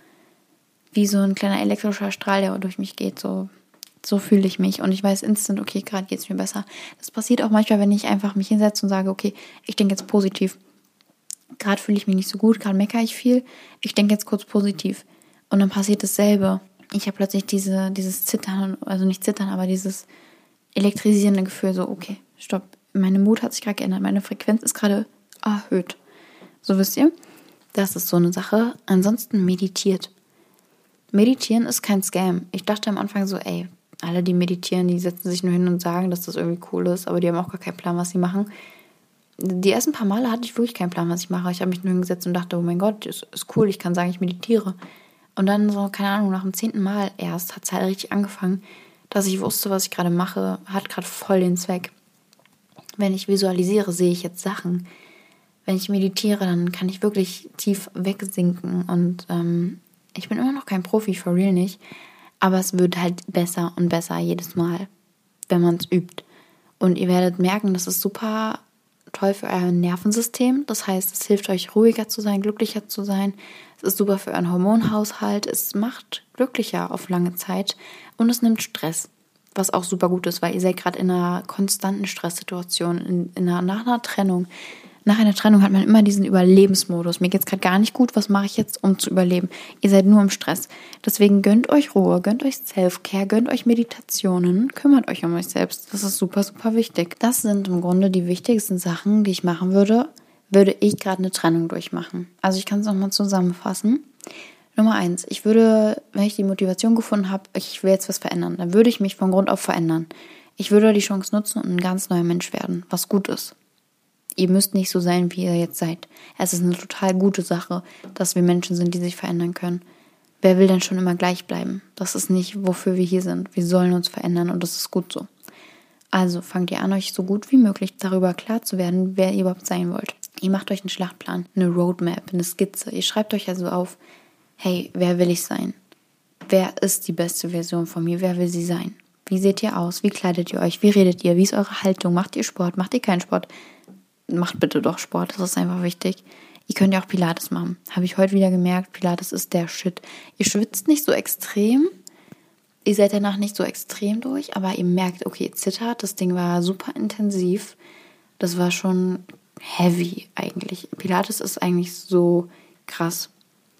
Wie so ein kleiner elektrischer Strahl, der durch mich geht, so So fühle ich mich und ich weiß instant, okay, gerade geht es mir besser. Das passiert auch manchmal, wenn ich einfach mich hinsetze und sage, okay, ich denke jetzt positiv. Gerade fühle ich mich nicht so gut, gerade meckere ich viel. Ich denke jetzt kurz positiv. Und dann passiert dasselbe. Ich habe plötzlich diese, dieses Zittern, also nicht Zittern, aber dieses elektrisierende Gefühl, so, okay, stopp. Meine Mut hat sich gerade geändert, meine Frequenz ist gerade erhöht. So wisst ihr, das ist so eine Sache. Ansonsten meditiert. Meditieren ist kein Scam. Ich dachte am Anfang so, ey, alle, die meditieren, die setzen sich nur hin und sagen, dass das irgendwie cool ist, aber die haben auch gar keinen Plan, was sie machen. Die ersten paar Male hatte ich wirklich keinen Plan, was ich mache. Ich habe mich nur hingesetzt und dachte, oh mein Gott, das ist cool, ich kann sagen, ich meditiere. Und dann so, keine Ahnung, nach dem zehnten Mal erst hat es halt richtig angefangen, dass ich wusste, was ich gerade mache, hat gerade voll den Zweck. Wenn ich visualisiere, sehe ich jetzt Sachen. Wenn ich meditiere, dann kann ich wirklich tief wegsinken und ähm, ich bin immer noch kein Profi, for real nicht. Aber es wird halt besser und besser jedes Mal, wenn man es übt. Und ihr werdet merken, das ist super toll für euer Nervensystem. Das heißt, es hilft euch, ruhiger zu sein, glücklicher zu sein. Es ist super für euren Hormonhaushalt. Es macht glücklicher auf lange Zeit. Und es nimmt Stress, was auch super gut ist, weil ihr seid gerade in einer konstanten Stresssituation, in, in einer, nach einer Trennung. Nach einer Trennung hat man immer diesen Überlebensmodus. Mir geht es gerade gar nicht gut, was mache ich jetzt, um zu überleben? Ihr seid nur im Stress. Deswegen gönnt euch Ruhe, gönnt euch Self-Care, gönnt euch Meditationen, kümmert euch um euch selbst. Das ist super, super wichtig. Das sind im Grunde die wichtigsten Sachen, die ich machen würde, würde ich gerade eine Trennung durchmachen. Also ich kann es nochmal zusammenfassen. Nummer eins, ich würde, wenn ich die Motivation gefunden habe, ich will jetzt was verändern, dann würde ich mich von Grund auf verändern. Ich würde die Chance nutzen und ein ganz neuer Mensch werden, was gut ist. Ihr müsst nicht so sein, wie ihr jetzt seid. Es ist eine total gute Sache, dass wir Menschen sind, die sich verändern können. Wer will denn schon immer gleich bleiben? Das ist nicht, wofür wir hier sind. Wir sollen uns verändern und das ist gut so. Also fangt ihr an, euch so gut wie möglich darüber klar zu werden, wer ihr überhaupt sein wollt. Ihr macht euch einen Schlachtplan, eine Roadmap, eine Skizze. Ihr schreibt euch also auf, hey, wer will ich sein? Wer ist die beste Version von mir? Wer will sie sein? Wie seht ihr aus? Wie kleidet ihr euch? Wie redet ihr? Wie ist eure Haltung? Macht ihr Sport? Macht ihr keinen Sport? Macht bitte doch Sport, das ist einfach wichtig. Ihr könnt ja auch Pilates machen. Habe ich heute wieder gemerkt, Pilates ist der Shit. Ihr schwitzt nicht so extrem, ihr seid danach nicht so extrem durch, aber ihr merkt, okay, ihr zittert, das Ding war super intensiv. Das war schon heavy eigentlich. Pilates ist eigentlich so krass.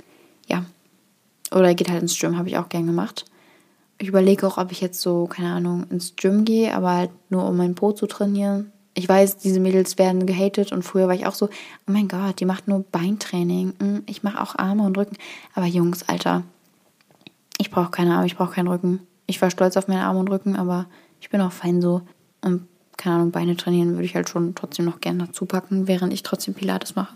Ja. Oder geht halt ins Gym, habe ich auch gern gemacht. Ich überlege auch, ob ich jetzt so, keine Ahnung, ins Gym gehe, aber halt nur um mein Po zu trainieren. Ich weiß, diese Mädels werden gehatet und früher war ich auch so, oh mein Gott, die macht nur Beintraining. Ich mache auch Arme und Rücken. Aber Jungs, Alter, ich brauche keine Arme, ich brauche keinen Rücken. Ich war stolz auf meine Arme und Rücken, aber ich bin auch fein so. Und keine Ahnung, Beine trainieren würde ich halt schon trotzdem noch gerne dazu packen, während ich trotzdem Pilates mache.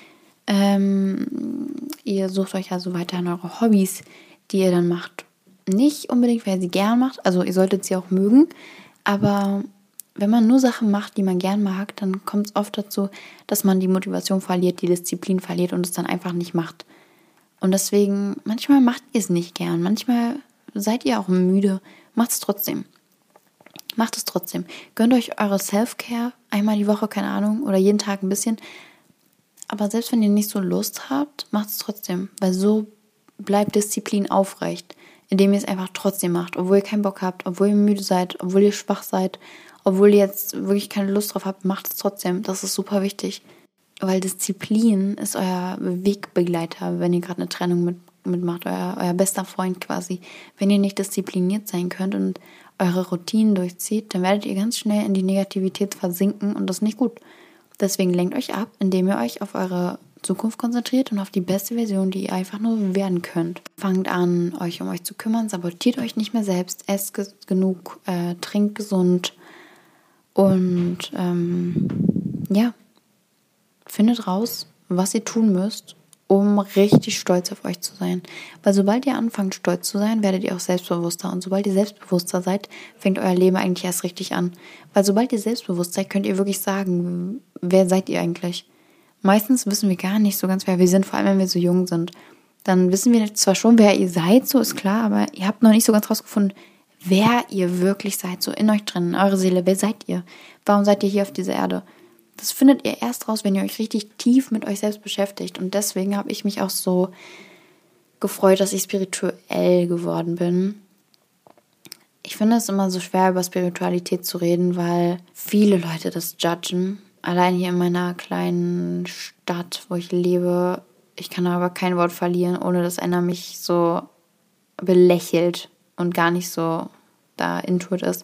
Ähm, ihr sucht euch also weiterhin eure Hobbys, die ihr dann macht. Nicht unbedingt, weil ihr sie gern macht, also ihr solltet sie auch mögen, aber wenn man nur Sachen macht, die man gern mag, dann kommt es oft dazu, dass man die Motivation verliert, die Disziplin verliert und es dann einfach nicht macht. Und deswegen, manchmal macht ihr es nicht gern, manchmal seid ihr auch müde, macht es trotzdem. Macht es trotzdem. Gönnt euch eure Self-Care einmal die Woche, keine Ahnung, oder jeden Tag ein bisschen. Aber selbst wenn ihr nicht so Lust habt, macht es trotzdem, weil so bleibt Disziplin aufrecht, indem ihr es einfach trotzdem macht, obwohl ihr keinen Bock habt, obwohl ihr müde seid, obwohl ihr schwach seid, obwohl ihr jetzt wirklich keine Lust drauf habt, macht es trotzdem. Das ist super wichtig. Weil Disziplin ist euer Wegbegleiter, wenn ihr gerade eine Trennung mit, mitmacht, euer, euer bester Freund quasi. Wenn ihr nicht diszipliniert sein könnt und eure Routinen durchzieht, dann werdet ihr ganz schnell in die Negativität versinken und das ist nicht gut. Deswegen lenkt euch ab, indem ihr euch auf eure Zukunft konzentriert und auf die beste Version, die ihr einfach nur werden könnt. Fangt an, euch um euch zu kümmern, sabotiert euch nicht mehr selbst, esst ge- genug, äh, trinkt gesund und ähm, ja, findet raus, was ihr tun müsst, um richtig stolz auf euch zu sein. Weil sobald ihr anfangt, stolz zu sein, werdet ihr auch selbstbewusster. Und sobald ihr selbstbewusster seid, fängt euer Leben eigentlich erst richtig an. Weil sobald ihr selbstbewusst seid, könnt ihr wirklich sagen, wer seid ihr eigentlich? Meistens wissen wir gar nicht so ganz, wer wir sind, vor allem wenn wir so jung sind. Dann wissen wir zwar schon, wer ihr seid, so ist klar, aber ihr habt noch nicht so ganz rausgefunden, wer ihr wirklich seid, so in euch drin, in eurer Seele. Wer seid ihr? Warum seid ihr hier auf dieser Erde? Das findet ihr erst raus, wenn ihr euch richtig tief mit euch selbst beschäftigt. Und deswegen habe ich mich auch so gefreut, dass ich spirituell geworden bin. Ich finde es immer so schwer, über Spiritualität zu reden, weil viele Leute das judgen. Allein hier in meiner kleinen Stadt, wo ich lebe, ich kann aber kein Wort verlieren, ohne dass einer mich so belächelt und gar nicht so da intuit ist.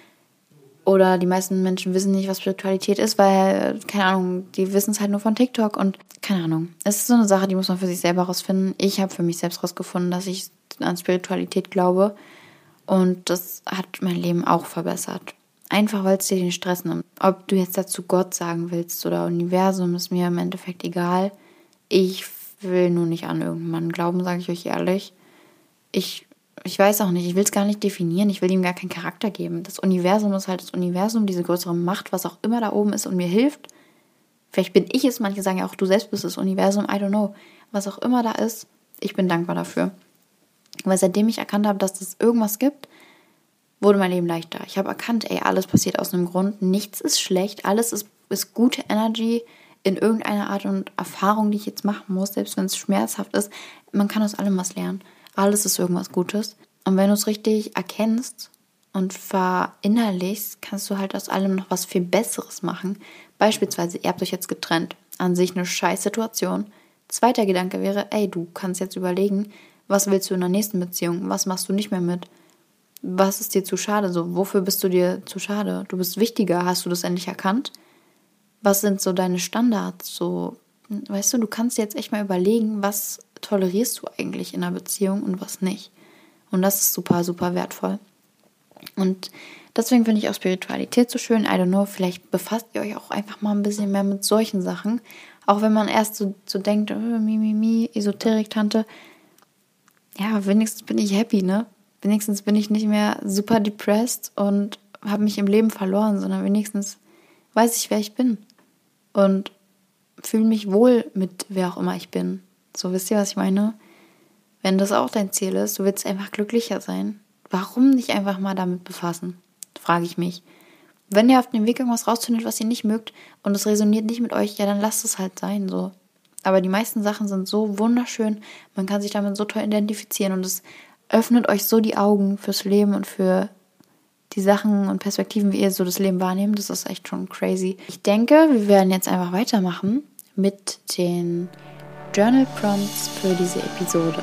Oder die meisten Menschen wissen nicht, was Spiritualität ist, weil, keine Ahnung, die wissen es halt nur von TikTok und keine Ahnung. Es ist so eine Sache, die muss man für sich selber rausfinden. Ich habe für mich selbst rausgefunden, dass ich an Spiritualität glaube und das hat mein Leben auch verbessert. Einfach, weil es dir den Stress nimmt. Ob du jetzt dazu Gott sagen willst oder Universum, ist mir im Endeffekt egal. Ich will nur nicht an irgendjemanden glauben, sage ich euch ehrlich. Ich, ich weiß auch nicht, ich will es gar nicht definieren. Ich will ihm gar keinen Charakter geben. Das Universum ist halt das Universum, diese größere Macht, was auch immer da oben ist und mir hilft. Vielleicht bin ich es, manche sagen ja auch, du selbst bist das Universum, I don't know. Was auch immer da ist, ich bin dankbar dafür. Weil seitdem ich erkannt habe, dass es irgendwas gibt, wurde mein Leben leichter. Ich habe erkannt, ey, alles passiert aus einem Grund. Nichts ist schlecht. Alles ist, ist gute Energy in irgendeiner Art und Erfahrung, die ich jetzt machen muss, selbst wenn es schmerzhaft ist. Man kann aus allem was lernen. Alles ist irgendwas Gutes. Und wenn du es richtig erkennst und verinnerlichst, kannst du halt aus allem noch was viel Besseres machen. Beispielsweise, ihr habt euch jetzt getrennt. An sich eine scheiß Situation. Zweiter Gedanke wäre, ey, du kannst jetzt überlegen, was willst du in der nächsten Beziehung? Was machst du nicht mehr mit? Was ist dir zu schade? So, wofür bist du dir zu schade? Du bist wichtiger. Hast du das endlich erkannt? Was sind so deine Standards? So, weißt du, du kannst dir jetzt echt mal überlegen, was tolerierst du eigentlich in einer Beziehung und was nicht. Und das ist super, super wertvoll. Und deswegen finde ich auch Spiritualität so schön. I don't know, vielleicht befasst ihr euch auch einfach mal ein bisschen mehr mit solchen Sachen. Auch wenn man erst so, so denkt, oh, mi, mi, mi, Esoterik-Tante. Ja, wenigstens bin ich happy, ne? Wenigstens bin ich nicht mehr super depressed und habe mich im Leben verloren, sondern wenigstens weiß ich, wer ich bin. Und fühle mich wohl mit wer auch immer ich bin. So, wisst ihr, was ich meine? Wenn das auch dein Ziel ist, du willst einfach glücklicher sein, warum nicht einfach mal damit befassen? Frage ich mich. Wenn ihr auf dem Weg irgendwas rausfindet, was ihr nicht mögt und es resoniert nicht mit euch, ja, dann lasst es halt sein, so. Aber die meisten Sachen sind so wunderschön, man kann sich damit so toll identifizieren und es öffnet euch so die Augen fürs Leben und für die Sachen und Perspektiven, wie ihr so das Leben wahrnehmt. Das ist echt schon crazy. Ich denke, wir werden jetzt einfach weitermachen mit den Journal Prompts für diese Episode.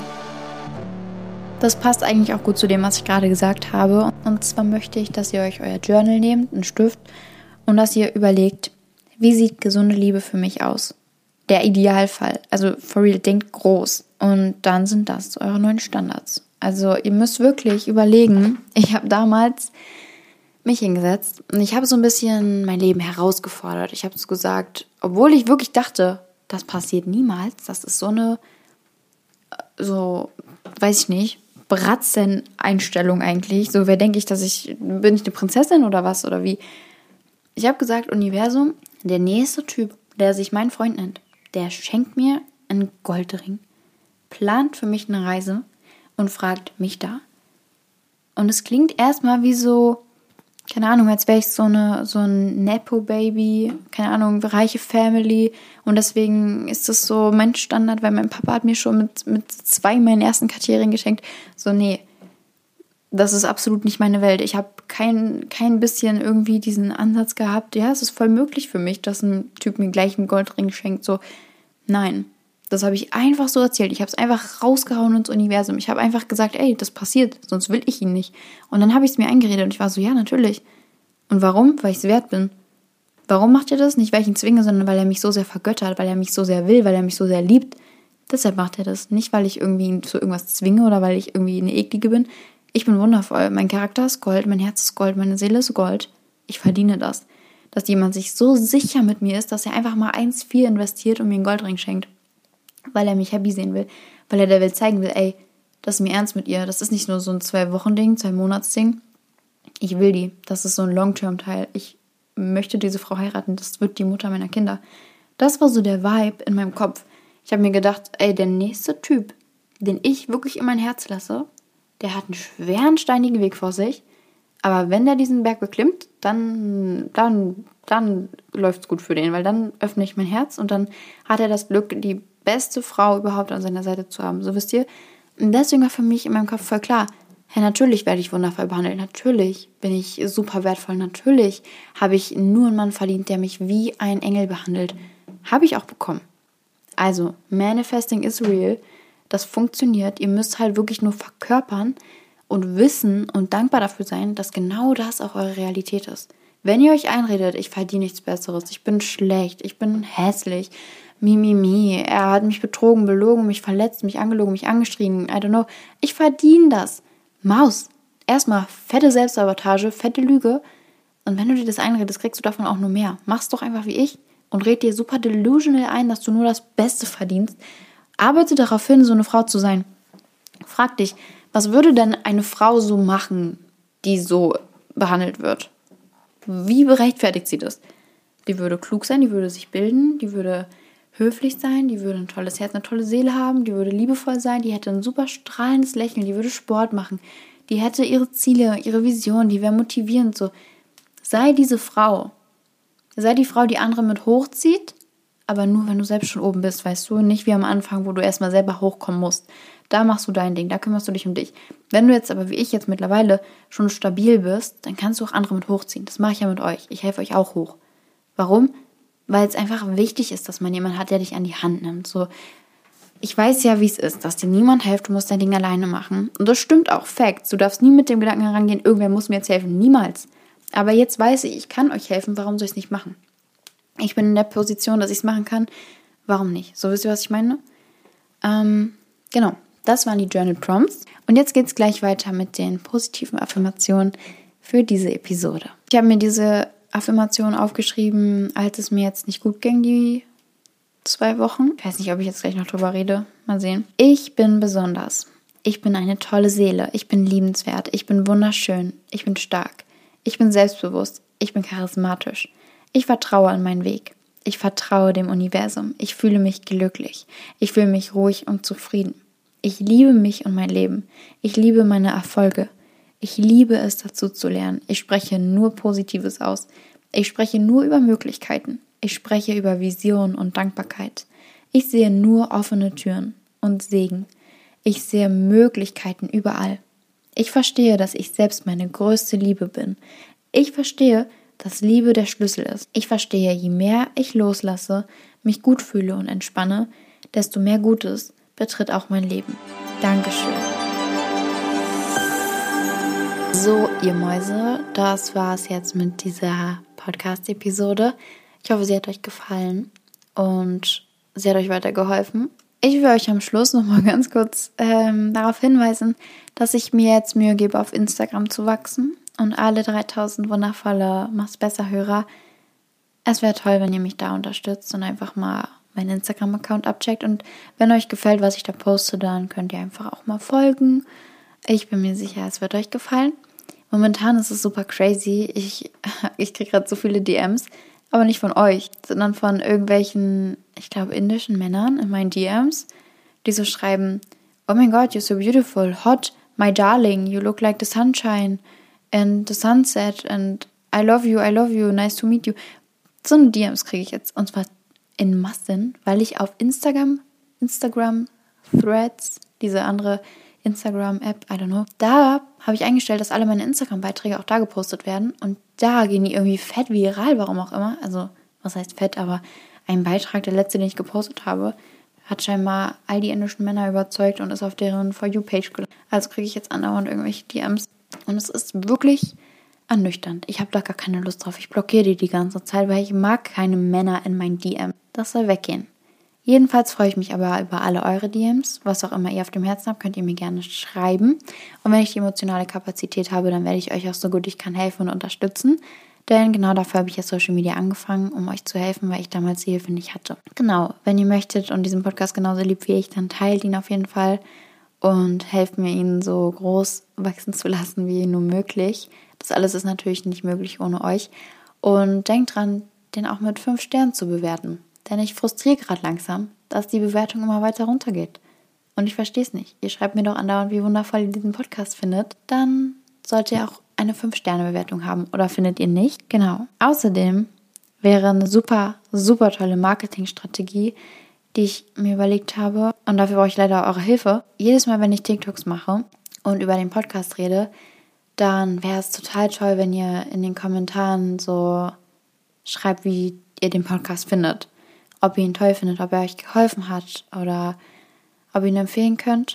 Das passt eigentlich auch gut zu dem, was ich gerade gesagt habe. Und zwar möchte ich, dass ihr euch euer Journal nehmt, einen Stift, und dass ihr überlegt, wie sieht gesunde Liebe für mich aus? Der Idealfall. Also for real, denkt groß. Und dann sind das eure neuen Standards. Also ihr müsst wirklich überlegen, ich habe damals mich hingesetzt und ich habe so ein bisschen mein Leben herausgefordert. Ich habe es gesagt, obwohl ich wirklich dachte, das passiert niemals. Das ist so eine, so, weiß ich nicht, Bratzen-Einstellung eigentlich. So, wer denke ich, dass ich, bin ich eine Prinzessin oder was oder wie? Ich habe gesagt, Universum, der nächste Typ, der sich mein Freund nennt, der schenkt mir einen Goldring, plant für mich eine Reise und fragt mich da. Und es klingt erstmal wie so, keine Ahnung, als wäre ich so eine so ein Nepo-Baby, keine Ahnung, reiche Family. Und deswegen ist das so mein Standard, weil mein Papa hat mir schon mit, mit zwei meinen ersten Karrieren geschenkt. So, nee, das ist absolut nicht meine Welt. Ich habe kein, kein bisschen irgendwie diesen Ansatz gehabt, ja, es ist voll möglich für mich, dass ein Typ mir gleich einen Goldring schenkt. So, nein. Das habe ich einfach so erzählt. Ich habe es einfach rausgehauen ins Universum. Ich habe einfach gesagt, ey, das passiert, sonst will ich ihn nicht. Und dann habe ich es mir eingeredet und ich war so, ja, natürlich. Und warum? Weil ich es wert bin. Warum macht er das? Nicht, weil ich ihn zwinge, sondern weil er mich so sehr vergöttert, weil er mich so sehr will, weil er mich so sehr liebt. Deshalb macht er das. Nicht, weil ich irgendwie ihn zu irgendwas zwinge oder weil ich irgendwie eine Eklige bin. Ich bin wundervoll. Mein Charakter ist Gold, mein Herz ist Gold, meine Seele ist Gold. Ich verdiene das. Dass jemand sich so sicher mit mir ist, dass er einfach mal eins Komma vier investiert und mir einen Goldring schenkt. Weil er mich happy sehen will. Weil er der Welt zeigen will, ey, das ist mir ernst mit ihr. Das ist nicht nur so ein Zwei-Wochen-Ding, Zwei-Monats-Ding. Ich will die. Das ist so ein Long-Term-Teil. Ich möchte diese Frau heiraten. Das wird die Mutter meiner Kinder. Das war so der Vibe in meinem Kopf. Ich habe mir gedacht, ey, der nächste Typ, den ich wirklich in mein Herz lasse, der hat einen schweren, steinigen Weg vor sich. Aber wenn der diesen Berg beklimmt, dann, dann, dann läuft's gut für den. Weil dann öffne ich mein Herz und dann hat er das Glück, die beste Frau überhaupt an seiner Seite zu haben. So wisst ihr. Und deswegen war für mich in meinem Kopf voll klar, ja, natürlich werde ich wundervoll behandelt. Natürlich bin ich super wertvoll. Natürlich habe ich nur einen Mann verdient, der mich wie ein Engel behandelt. Habe ich auch bekommen. Also, Manifesting is real. Das funktioniert. Ihr müsst halt wirklich nur verkörpern und wissen und dankbar dafür sein, dass genau das auch eure Realität ist. Wenn ihr euch einredet, ich verdiene nichts Besseres, ich bin schlecht, ich bin hässlich, mi, mi, mi, er hat mich betrogen, belogen, mich verletzt, mich angelogen, mich angeschrien, I don't know. Ich verdiene das. Maus. Erstmal fette Selbstsabotage, fette Lüge. Und wenn du dir das einredest, kriegst du davon auch nur mehr. Mach's doch einfach wie ich und red dir super delusional ein, dass du nur das Beste verdienst. Arbeite darauf hin, so eine Frau zu sein. Frag dich, was würde denn eine Frau so machen, die so behandelt wird? Wie berechtfertigt sie das? Die würde klug sein, die würde sich bilden, die würde höflich sein, die würde ein tolles Herz, eine tolle Seele haben, die würde liebevoll sein, die hätte ein super strahlendes Lächeln, die würde Sport machen, die hätte ihre Ziele, ihre Vision, die wäre motivierend. So, sei diese Frau. Sei die Frau, die andere mit hochzieht, aber nur, wenn du selbst schon oben bist, weißt du, nicht wie am Anfang, wo du erstmal selber hochkommen musst. Da machst du dein Ding, da kümmerst du dich um dich. Wenn du jetzt aber wie ich jetzt mittlerweile schon stabil bist, dann kannst du auch andere mit hochziehen. Das mache ich ja mit euch. Ich helfe euch auch hoch. Warum? Weil es einfach wichtig ist, dass man jemanden hat, der dich an die Hand nimmt. So, ich weiß ja, wie es ist, dass dir niemand hilft, du musst dein Ding alleine machen. Und das stimmt auch, Facts. Du darfst nie mit dem Gedanken herangehen, irgendwer muss mir jetzt helfen. Niemals. Aber jetzt weiß ich, ich kann euch helfen, warum soll ich es nicht machen? Ich bin in der Position, dass ich es machen kann. Warum nicht? So, wisst ihr, was ich meine? Ähm, genau, das waren die Journal Prompts. Und jetzt geht es gleich weiter mit den positiven Affirmationen für diese Episode. Ich habe mir diese Affirmation aufgeschrieben, als es mir jetzt nicht gut ging, die zwei Wochen. Ich weiß nicht, ob ich jetzt gleich noch drüber rede. Mal sehen. Ich bin besonders. Ich bin eine tolle Seele. Ich bin liebenswert. Ich bin wunderschön. Ich bin stark. Ich bin selbstbewusst. Ich bin charismatisch. Ich vertraue an meinen Weg. Ich vertraue dem Universum. Ich fühle mich glücklich. Ich fühle mich ruhig und zufrieden. Ich liebe mich und mein Leben. Ich liebe meine Erfolge. Ich liebe es, dazu zu lernen. Ich spreche nur Positives aus. Ich spreche nur über Möglichkeiten. Ich spreche über Vision und Dankbarkeit. Ich sehe nur offene Türen und Segen. Ich sehe Möglichkeiten überall. Ich verstehe, dass ich selbst meine größte Liebe bin. Ich verstehe, dass Liebe der Schlüssel ist. Ich verstehe, je mehr ich loslasse, mich gut fühle und entspanne, desto mehr Gutes betritt auch mein Leben. Dankeschön. So, ihr Mäuse, das war's jetzt mit dieser Podcast-Episode. Ich hoffe, sie hat euch gefallen und sie hat euch weitergeholfen. Ich will euch am Schluss nochmal ganz kurz ähm, darauf hinweisen, dass ich mir jetzt Mühe gebe, auf Instagram zu wachsen. Und alle dreitausend wundervolle Mach's besser Hörer, es wäre toll, wenn ihr mich da unterstützt und einfach mal meinen Instagram-Account abcheckt. Und wenn euch gefällt, was ich da poste, dann könnt ihr einfach auch mal folgen. Ich bin mir sicher, es wird euch gefallen. Momentan ist es super crazy. Ich, ich kriege gerade so viele D Ms, aber nicht von euch, sondern von irgendwelchen, ich glaube, indischen Männern in meinen D Ms, die so schreiben, oh mein Gott, you're so beautiful, hot, my darling, you look like the sunshine and the sunset and I love you, I love you, nice to meet you. So eine D Ms kriege ich jetzt und zwar in Massen, weil ich auf Instagram, Instagram Threads, diese andere Instagram-App, I don't know, da habe ich eingestellt, dass alle meine Instagram-Beiträge auch da gepostet werden und da gehen die irgendwie fett viral, warum auch immer. Also, was heißt fett, aber ein Beitrag, der letzte, den ich gepostet habe, hat scheinbar all die indischen Männer überzeugt und ist auf deren For You-Page gelandet. Also kriege ich jetzt andauernd irgendwelche D Ms und es ist wirklich ernüchternd. Ich habe da gar keine Lust drauf. Ich blockiere die die ganze Zeit, weil ich mag keine Männer in meinen D M. Das soll weggehen. Jedenfalls freue ich mich aber über alle eure D Ms. Was auch immer ihr auf dem Herzen habt, könnt ihr mir gerne schreiben. Und wenn ich die emotionale Kapazität habe, dann werde ich euch auch so gut ich kann helfen und unterstützen. Denn genau dafür habe ich ja Social Media angefangen, um euch zu helfen, weil ich damals die Hilfe nicht hatte. Genau, wenn ihr möchtet und diesen Podcast genauso liebt wie ich, dann teilt ihn auf jeden Fall und helft mir, ihn so groß wachsen zu lassen, wie nur möglich. Das alles ist natürlich nicht möglich ohne euch. Und denkt dran, den auch mit fünf Sternen zu bewerten. Denn ich frustriere gerade langsam, dass die Bewertung immer weiter runtergeht. Und ich verstehe es nicht. Ihr schreibt mir doch andauernd, wie wundervoll ihr diesen Podcast findet. Dann sollte ihr auch eine fünf Sterne Bewertung haben. Oder findet ihr nicht? Genau. Außerdem wäre eine super, super tolle Marketingstrategie, die ich mir überlegt habe. Und dafür brauche ich leider eure Hilfe. Jedes Mal, wenn ich TikToks mache und über den Podcast rede, dann wäre es total toll, wenn ihr in den Kommentaren so schreibt, wie ihr den Podcast findet. Ob ihr ihn toll findet, ob er euch geholfen hat oder ob ihr ihn empfehlen könnt,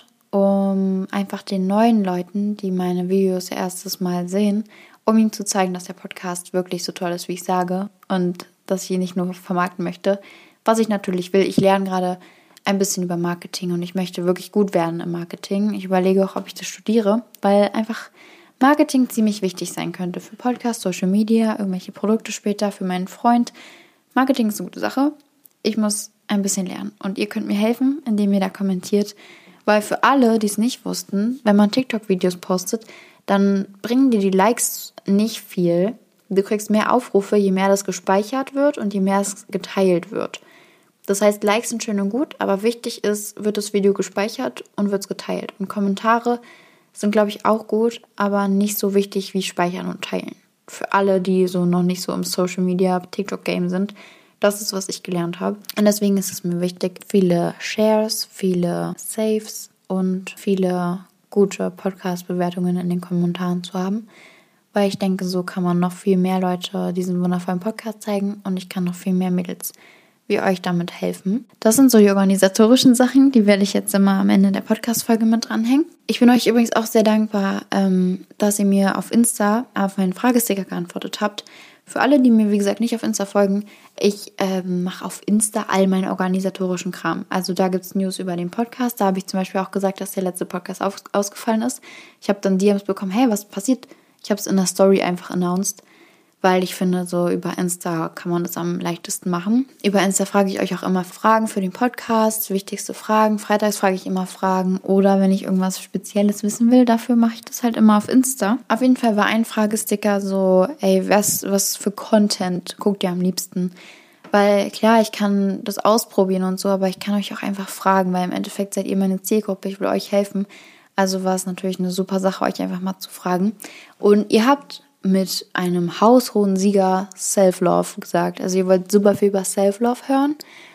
um einfach den neuen Leuten, die meine Videos erstes Mal sehen, um ihnen zu zeigen, dass der Podcast wirklich so toll ist, wie ich sage und dass ich ihn nicht nur vermarkten möchte, was ich natürlich will. Ich lerne gerade ein bisschen über Marketing und ich möchte wirklich gut werden im Marketing. Ich überlege auch, ob ich das studiere, weil einfach Marketing ziemlich wichtig sein könnte für Podcasts, Social Media, irgendwelche Produkte später, für meinen Freund. Marketing ist eine gute Sache. Ich muss ein bisschen lernen und ihr könnt mir helfen, indem ihr da kommentiert, weil für alle, die es nicht wussten, wenn man TikTok-Videos postet, dann bringen dir die Likes nicht viel. Du kriegst mehr Aufrufe, je mehr das gespeichert wird und je mehr es geteilt wird. Das heißt, Likes sind schön und gut, aber wichtig ist, wird das Video gespeichert und wird es geteilt. Und Kommentare sind, glaube ich, auch gut, aber nicht so wichtig wie Speichern und Teilen. Für alle, die so noch nicht so im Social Media TikTok-Game sind, das ist, was ich gelernt habe. Und deswegen ist es mir wichtig, viele Shares, viele Saves und viele gute Podcast-Bewertungen in den Kommentaren zu haben. Weil ich denke, so kann man noch viel mehr Leute diesen wundervollen Podcast zeigen und ich kann noch viel mehr Mädels wie euch damit helfen. Das sind so die organisatorischen Sachen, die werde ich jetzt immer am Ende der Podcast-Folge mit dranhängen. Ich bin euch übrigens auch sehr dankbar, ähm, dass ihr mir auf Insta auf meinen Fragesticker geantwortet habt. Für alle, die mir, wie gesagt, nicht auf Insta folgen, ich ähm, mache auf Insta all meinen organisatorischen Kram. Also da gibt es News über den Podcast. Da habe ich zum Beispiel auch gesagt, dass der letzte Podcast auf, ausgefallen ist. Ich habe dann D Ms bekommen, hey, was passiert? Ich habe es in der Story einfach announced, weil ich finde, so über Insta kann man das am leichtesten machen. Über Insta frage ich euch auch immer Fragen für den Podcast, wichtigste Fragen. Freitags frage ich immer Fragen oder wenn ich irgendwas Spezielles wissen will, dafür mache ich das halt immer auf Insta. Auf jeden Fall war ein Fragesticker so, ey, was, was für Content guckt ihr am liebsten? Weil klar, ich kann das ausprobieren und so, aber ich kann euch auch einfach fragen, weil im Endeffekt seid ihr meine Zielgruppe, ich will euch helfen. Also war es natürlich eine super Sache, euch einfach mal zu fragen. Und ihr habt mit einem haushohen Sieger Self-Love gesagt. Also ihr wollt super viel über Self-Love hören.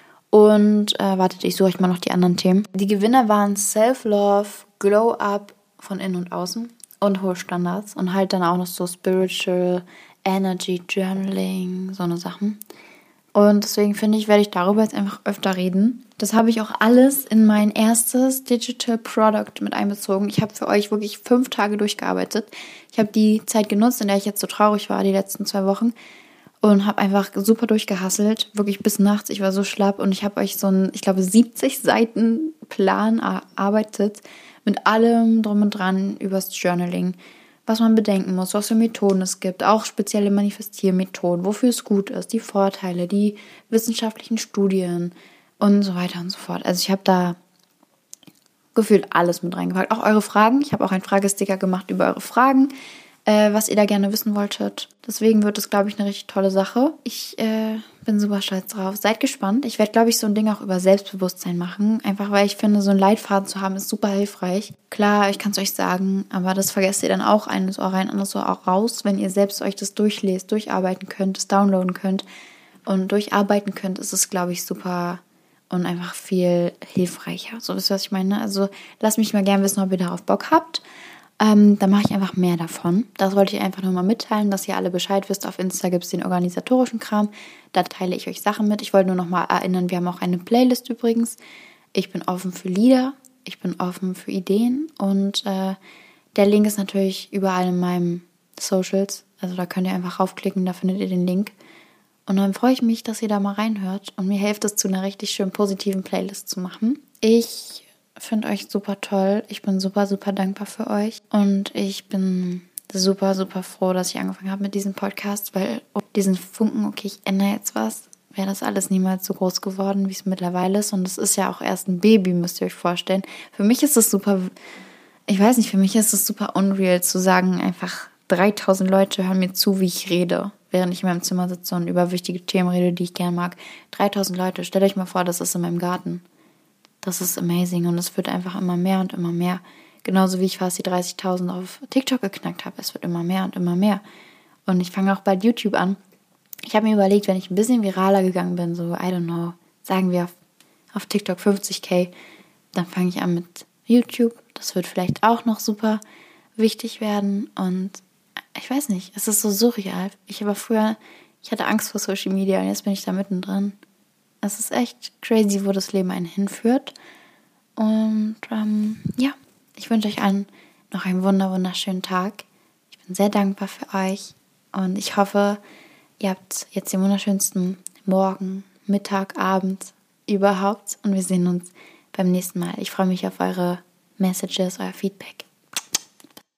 Und äh, wartet, ich suche euch mal noch die anderen Themen. Die Gewinner waren Self-Love, Glow-Up von innen und außen und hohe Standards. Und halt dann auch noch so Spiritual, Energy, Journaling, so eine Sachen. Und deswegen finde ich, werde ich darüber jetzt einfach öfter reden. Das habe ich auch alles in mein erstes Digital Product mit einbezogen. Ich habe für euch wirklich fünf Tage durchgearbeitet. Ich habe die Zeit genutzt, in der ich jetzt so traurig war, die letzten zwei Wochen. Und habe einfach super durchgehasselt, wirklich bis nachts. Ich war so schlapp und ich habe euch so einen, ich glaube, siebzig Seiten Plan erarbeitet mit allem drum und dran übers Journaling. Was man bedenken muss, was für Methoden es gibt, auch spezielle Manifestiermethoden, wofür es gut ist, die Vorteile, die wissenschaftlichen Studien und so weiter und so fort. Also ich habe da gefühlt alles mit reingepackt, auch eure Fragen. Ich habe auch einen Fragesticker gemacht über eure Fragen, äh, was ihr da gerne wissen wolltet. Deswegen wird es, glaube ich, eine richtig tolle Sache. Ich äh, bin super stolz drauf. Seid gespannt. Ich werde, glaube ich, so ein Ding auch über Selbstbewusstsein machen. Einfach, weil ich finde, so einen Leitfaden zu haben, ist super hilfreich. Klar, ich kann es euch sagen, aber das vergesst ihr dann auch eines Ohr rein, anderes Ohr auch raus. Wenn ihr selbst euch das durchlest, durcharbeiten könnt, es downloaden könnt und durcharbeiten könnt, ist es, glaube ich, super und einfach viel hilfreicher. So wisst ihr, was ich meine? Also lasst mich mal gerne wissen, ob ihr darauf Bock habt. Ähm, dann mache ich einfach mehr davon. Das wollte ich einfach nur mal mitteilen, dass ihr alle Bescheid wisst. Auf Insta gibt es den organisatorischen Kram. Da teile ich euch Sachen mit. Ich wollte nur noch mal erinnern, wir haben auch eine Playlist übrigens. Ich bin offen für Lieder. Ich bin offen für Ideen. Und äh, der Link ist natürlich überall in meinen Socials. Also da könnt ihr einfach raufklicken, da findet ihr den Link. Und dann freue ich mich, dass ihr da mal reinhört und mir hilft es, zu einer richtig schön positiven Playlist zu machen. Ich finde euch super toll. Ich bin super, super dankbar für euch. Und ich bin super, super froh, dass ich angefangen habe mit diesem Podcast, weil diesen Funken, okay, ich ändere jetzt was, wäre das alles niemals so groß geworden, wie es mittlerweile ist. Und es ist ja auch erst ein Baby, müsst ihr euch vorstellen. Für mich ist es super, ich weiß nicht, für mich ist es super unreal zu sagen, einfach dreitausend Leute hören mir zu, wie ich rede, während ich in meinem Zimmer sitze und über wichtige Themen rede, die ich gerne mag. dreitausend Leute, stellt euch mal vor, das ist in meinem Garten. Das ist amazing und es wird einfach immer mehr und immer mehr. Genauso wie ich fast die dreißigtausend auf TikTok geknackt habe. Es wird immer mehr und immer mehr. Und ich fange auch bald YouTube an. Ich habe mir überlegt, wenn ich ein bisschen viraler gegangen bin, so, I don't know, sagen wir auf, auf TikTok fünfzig K, dann fange ich an mit YouTube. Das wird vielleicht auch noch super wichtig werden. Und ich weiß nicht, es ist so surreal. Ich habe früher, ich hatte Angst vor Social Media und jetzt bin ich da mittendrin. Es ist echt crazy, wo das Leben einen hinführt. Und ähm, ja, ich wünsche euch allen noch einen wunder wunderschönen Tag. Ich bin sehr dankbar für euch und ich hoffe, ihr habt jetzt den wunderschönsten Morgen, Mittag, Abend überhaupt und wir sehen uns beim nächsten Mal. Ich freue mich auf eure Messages, euer Feedback.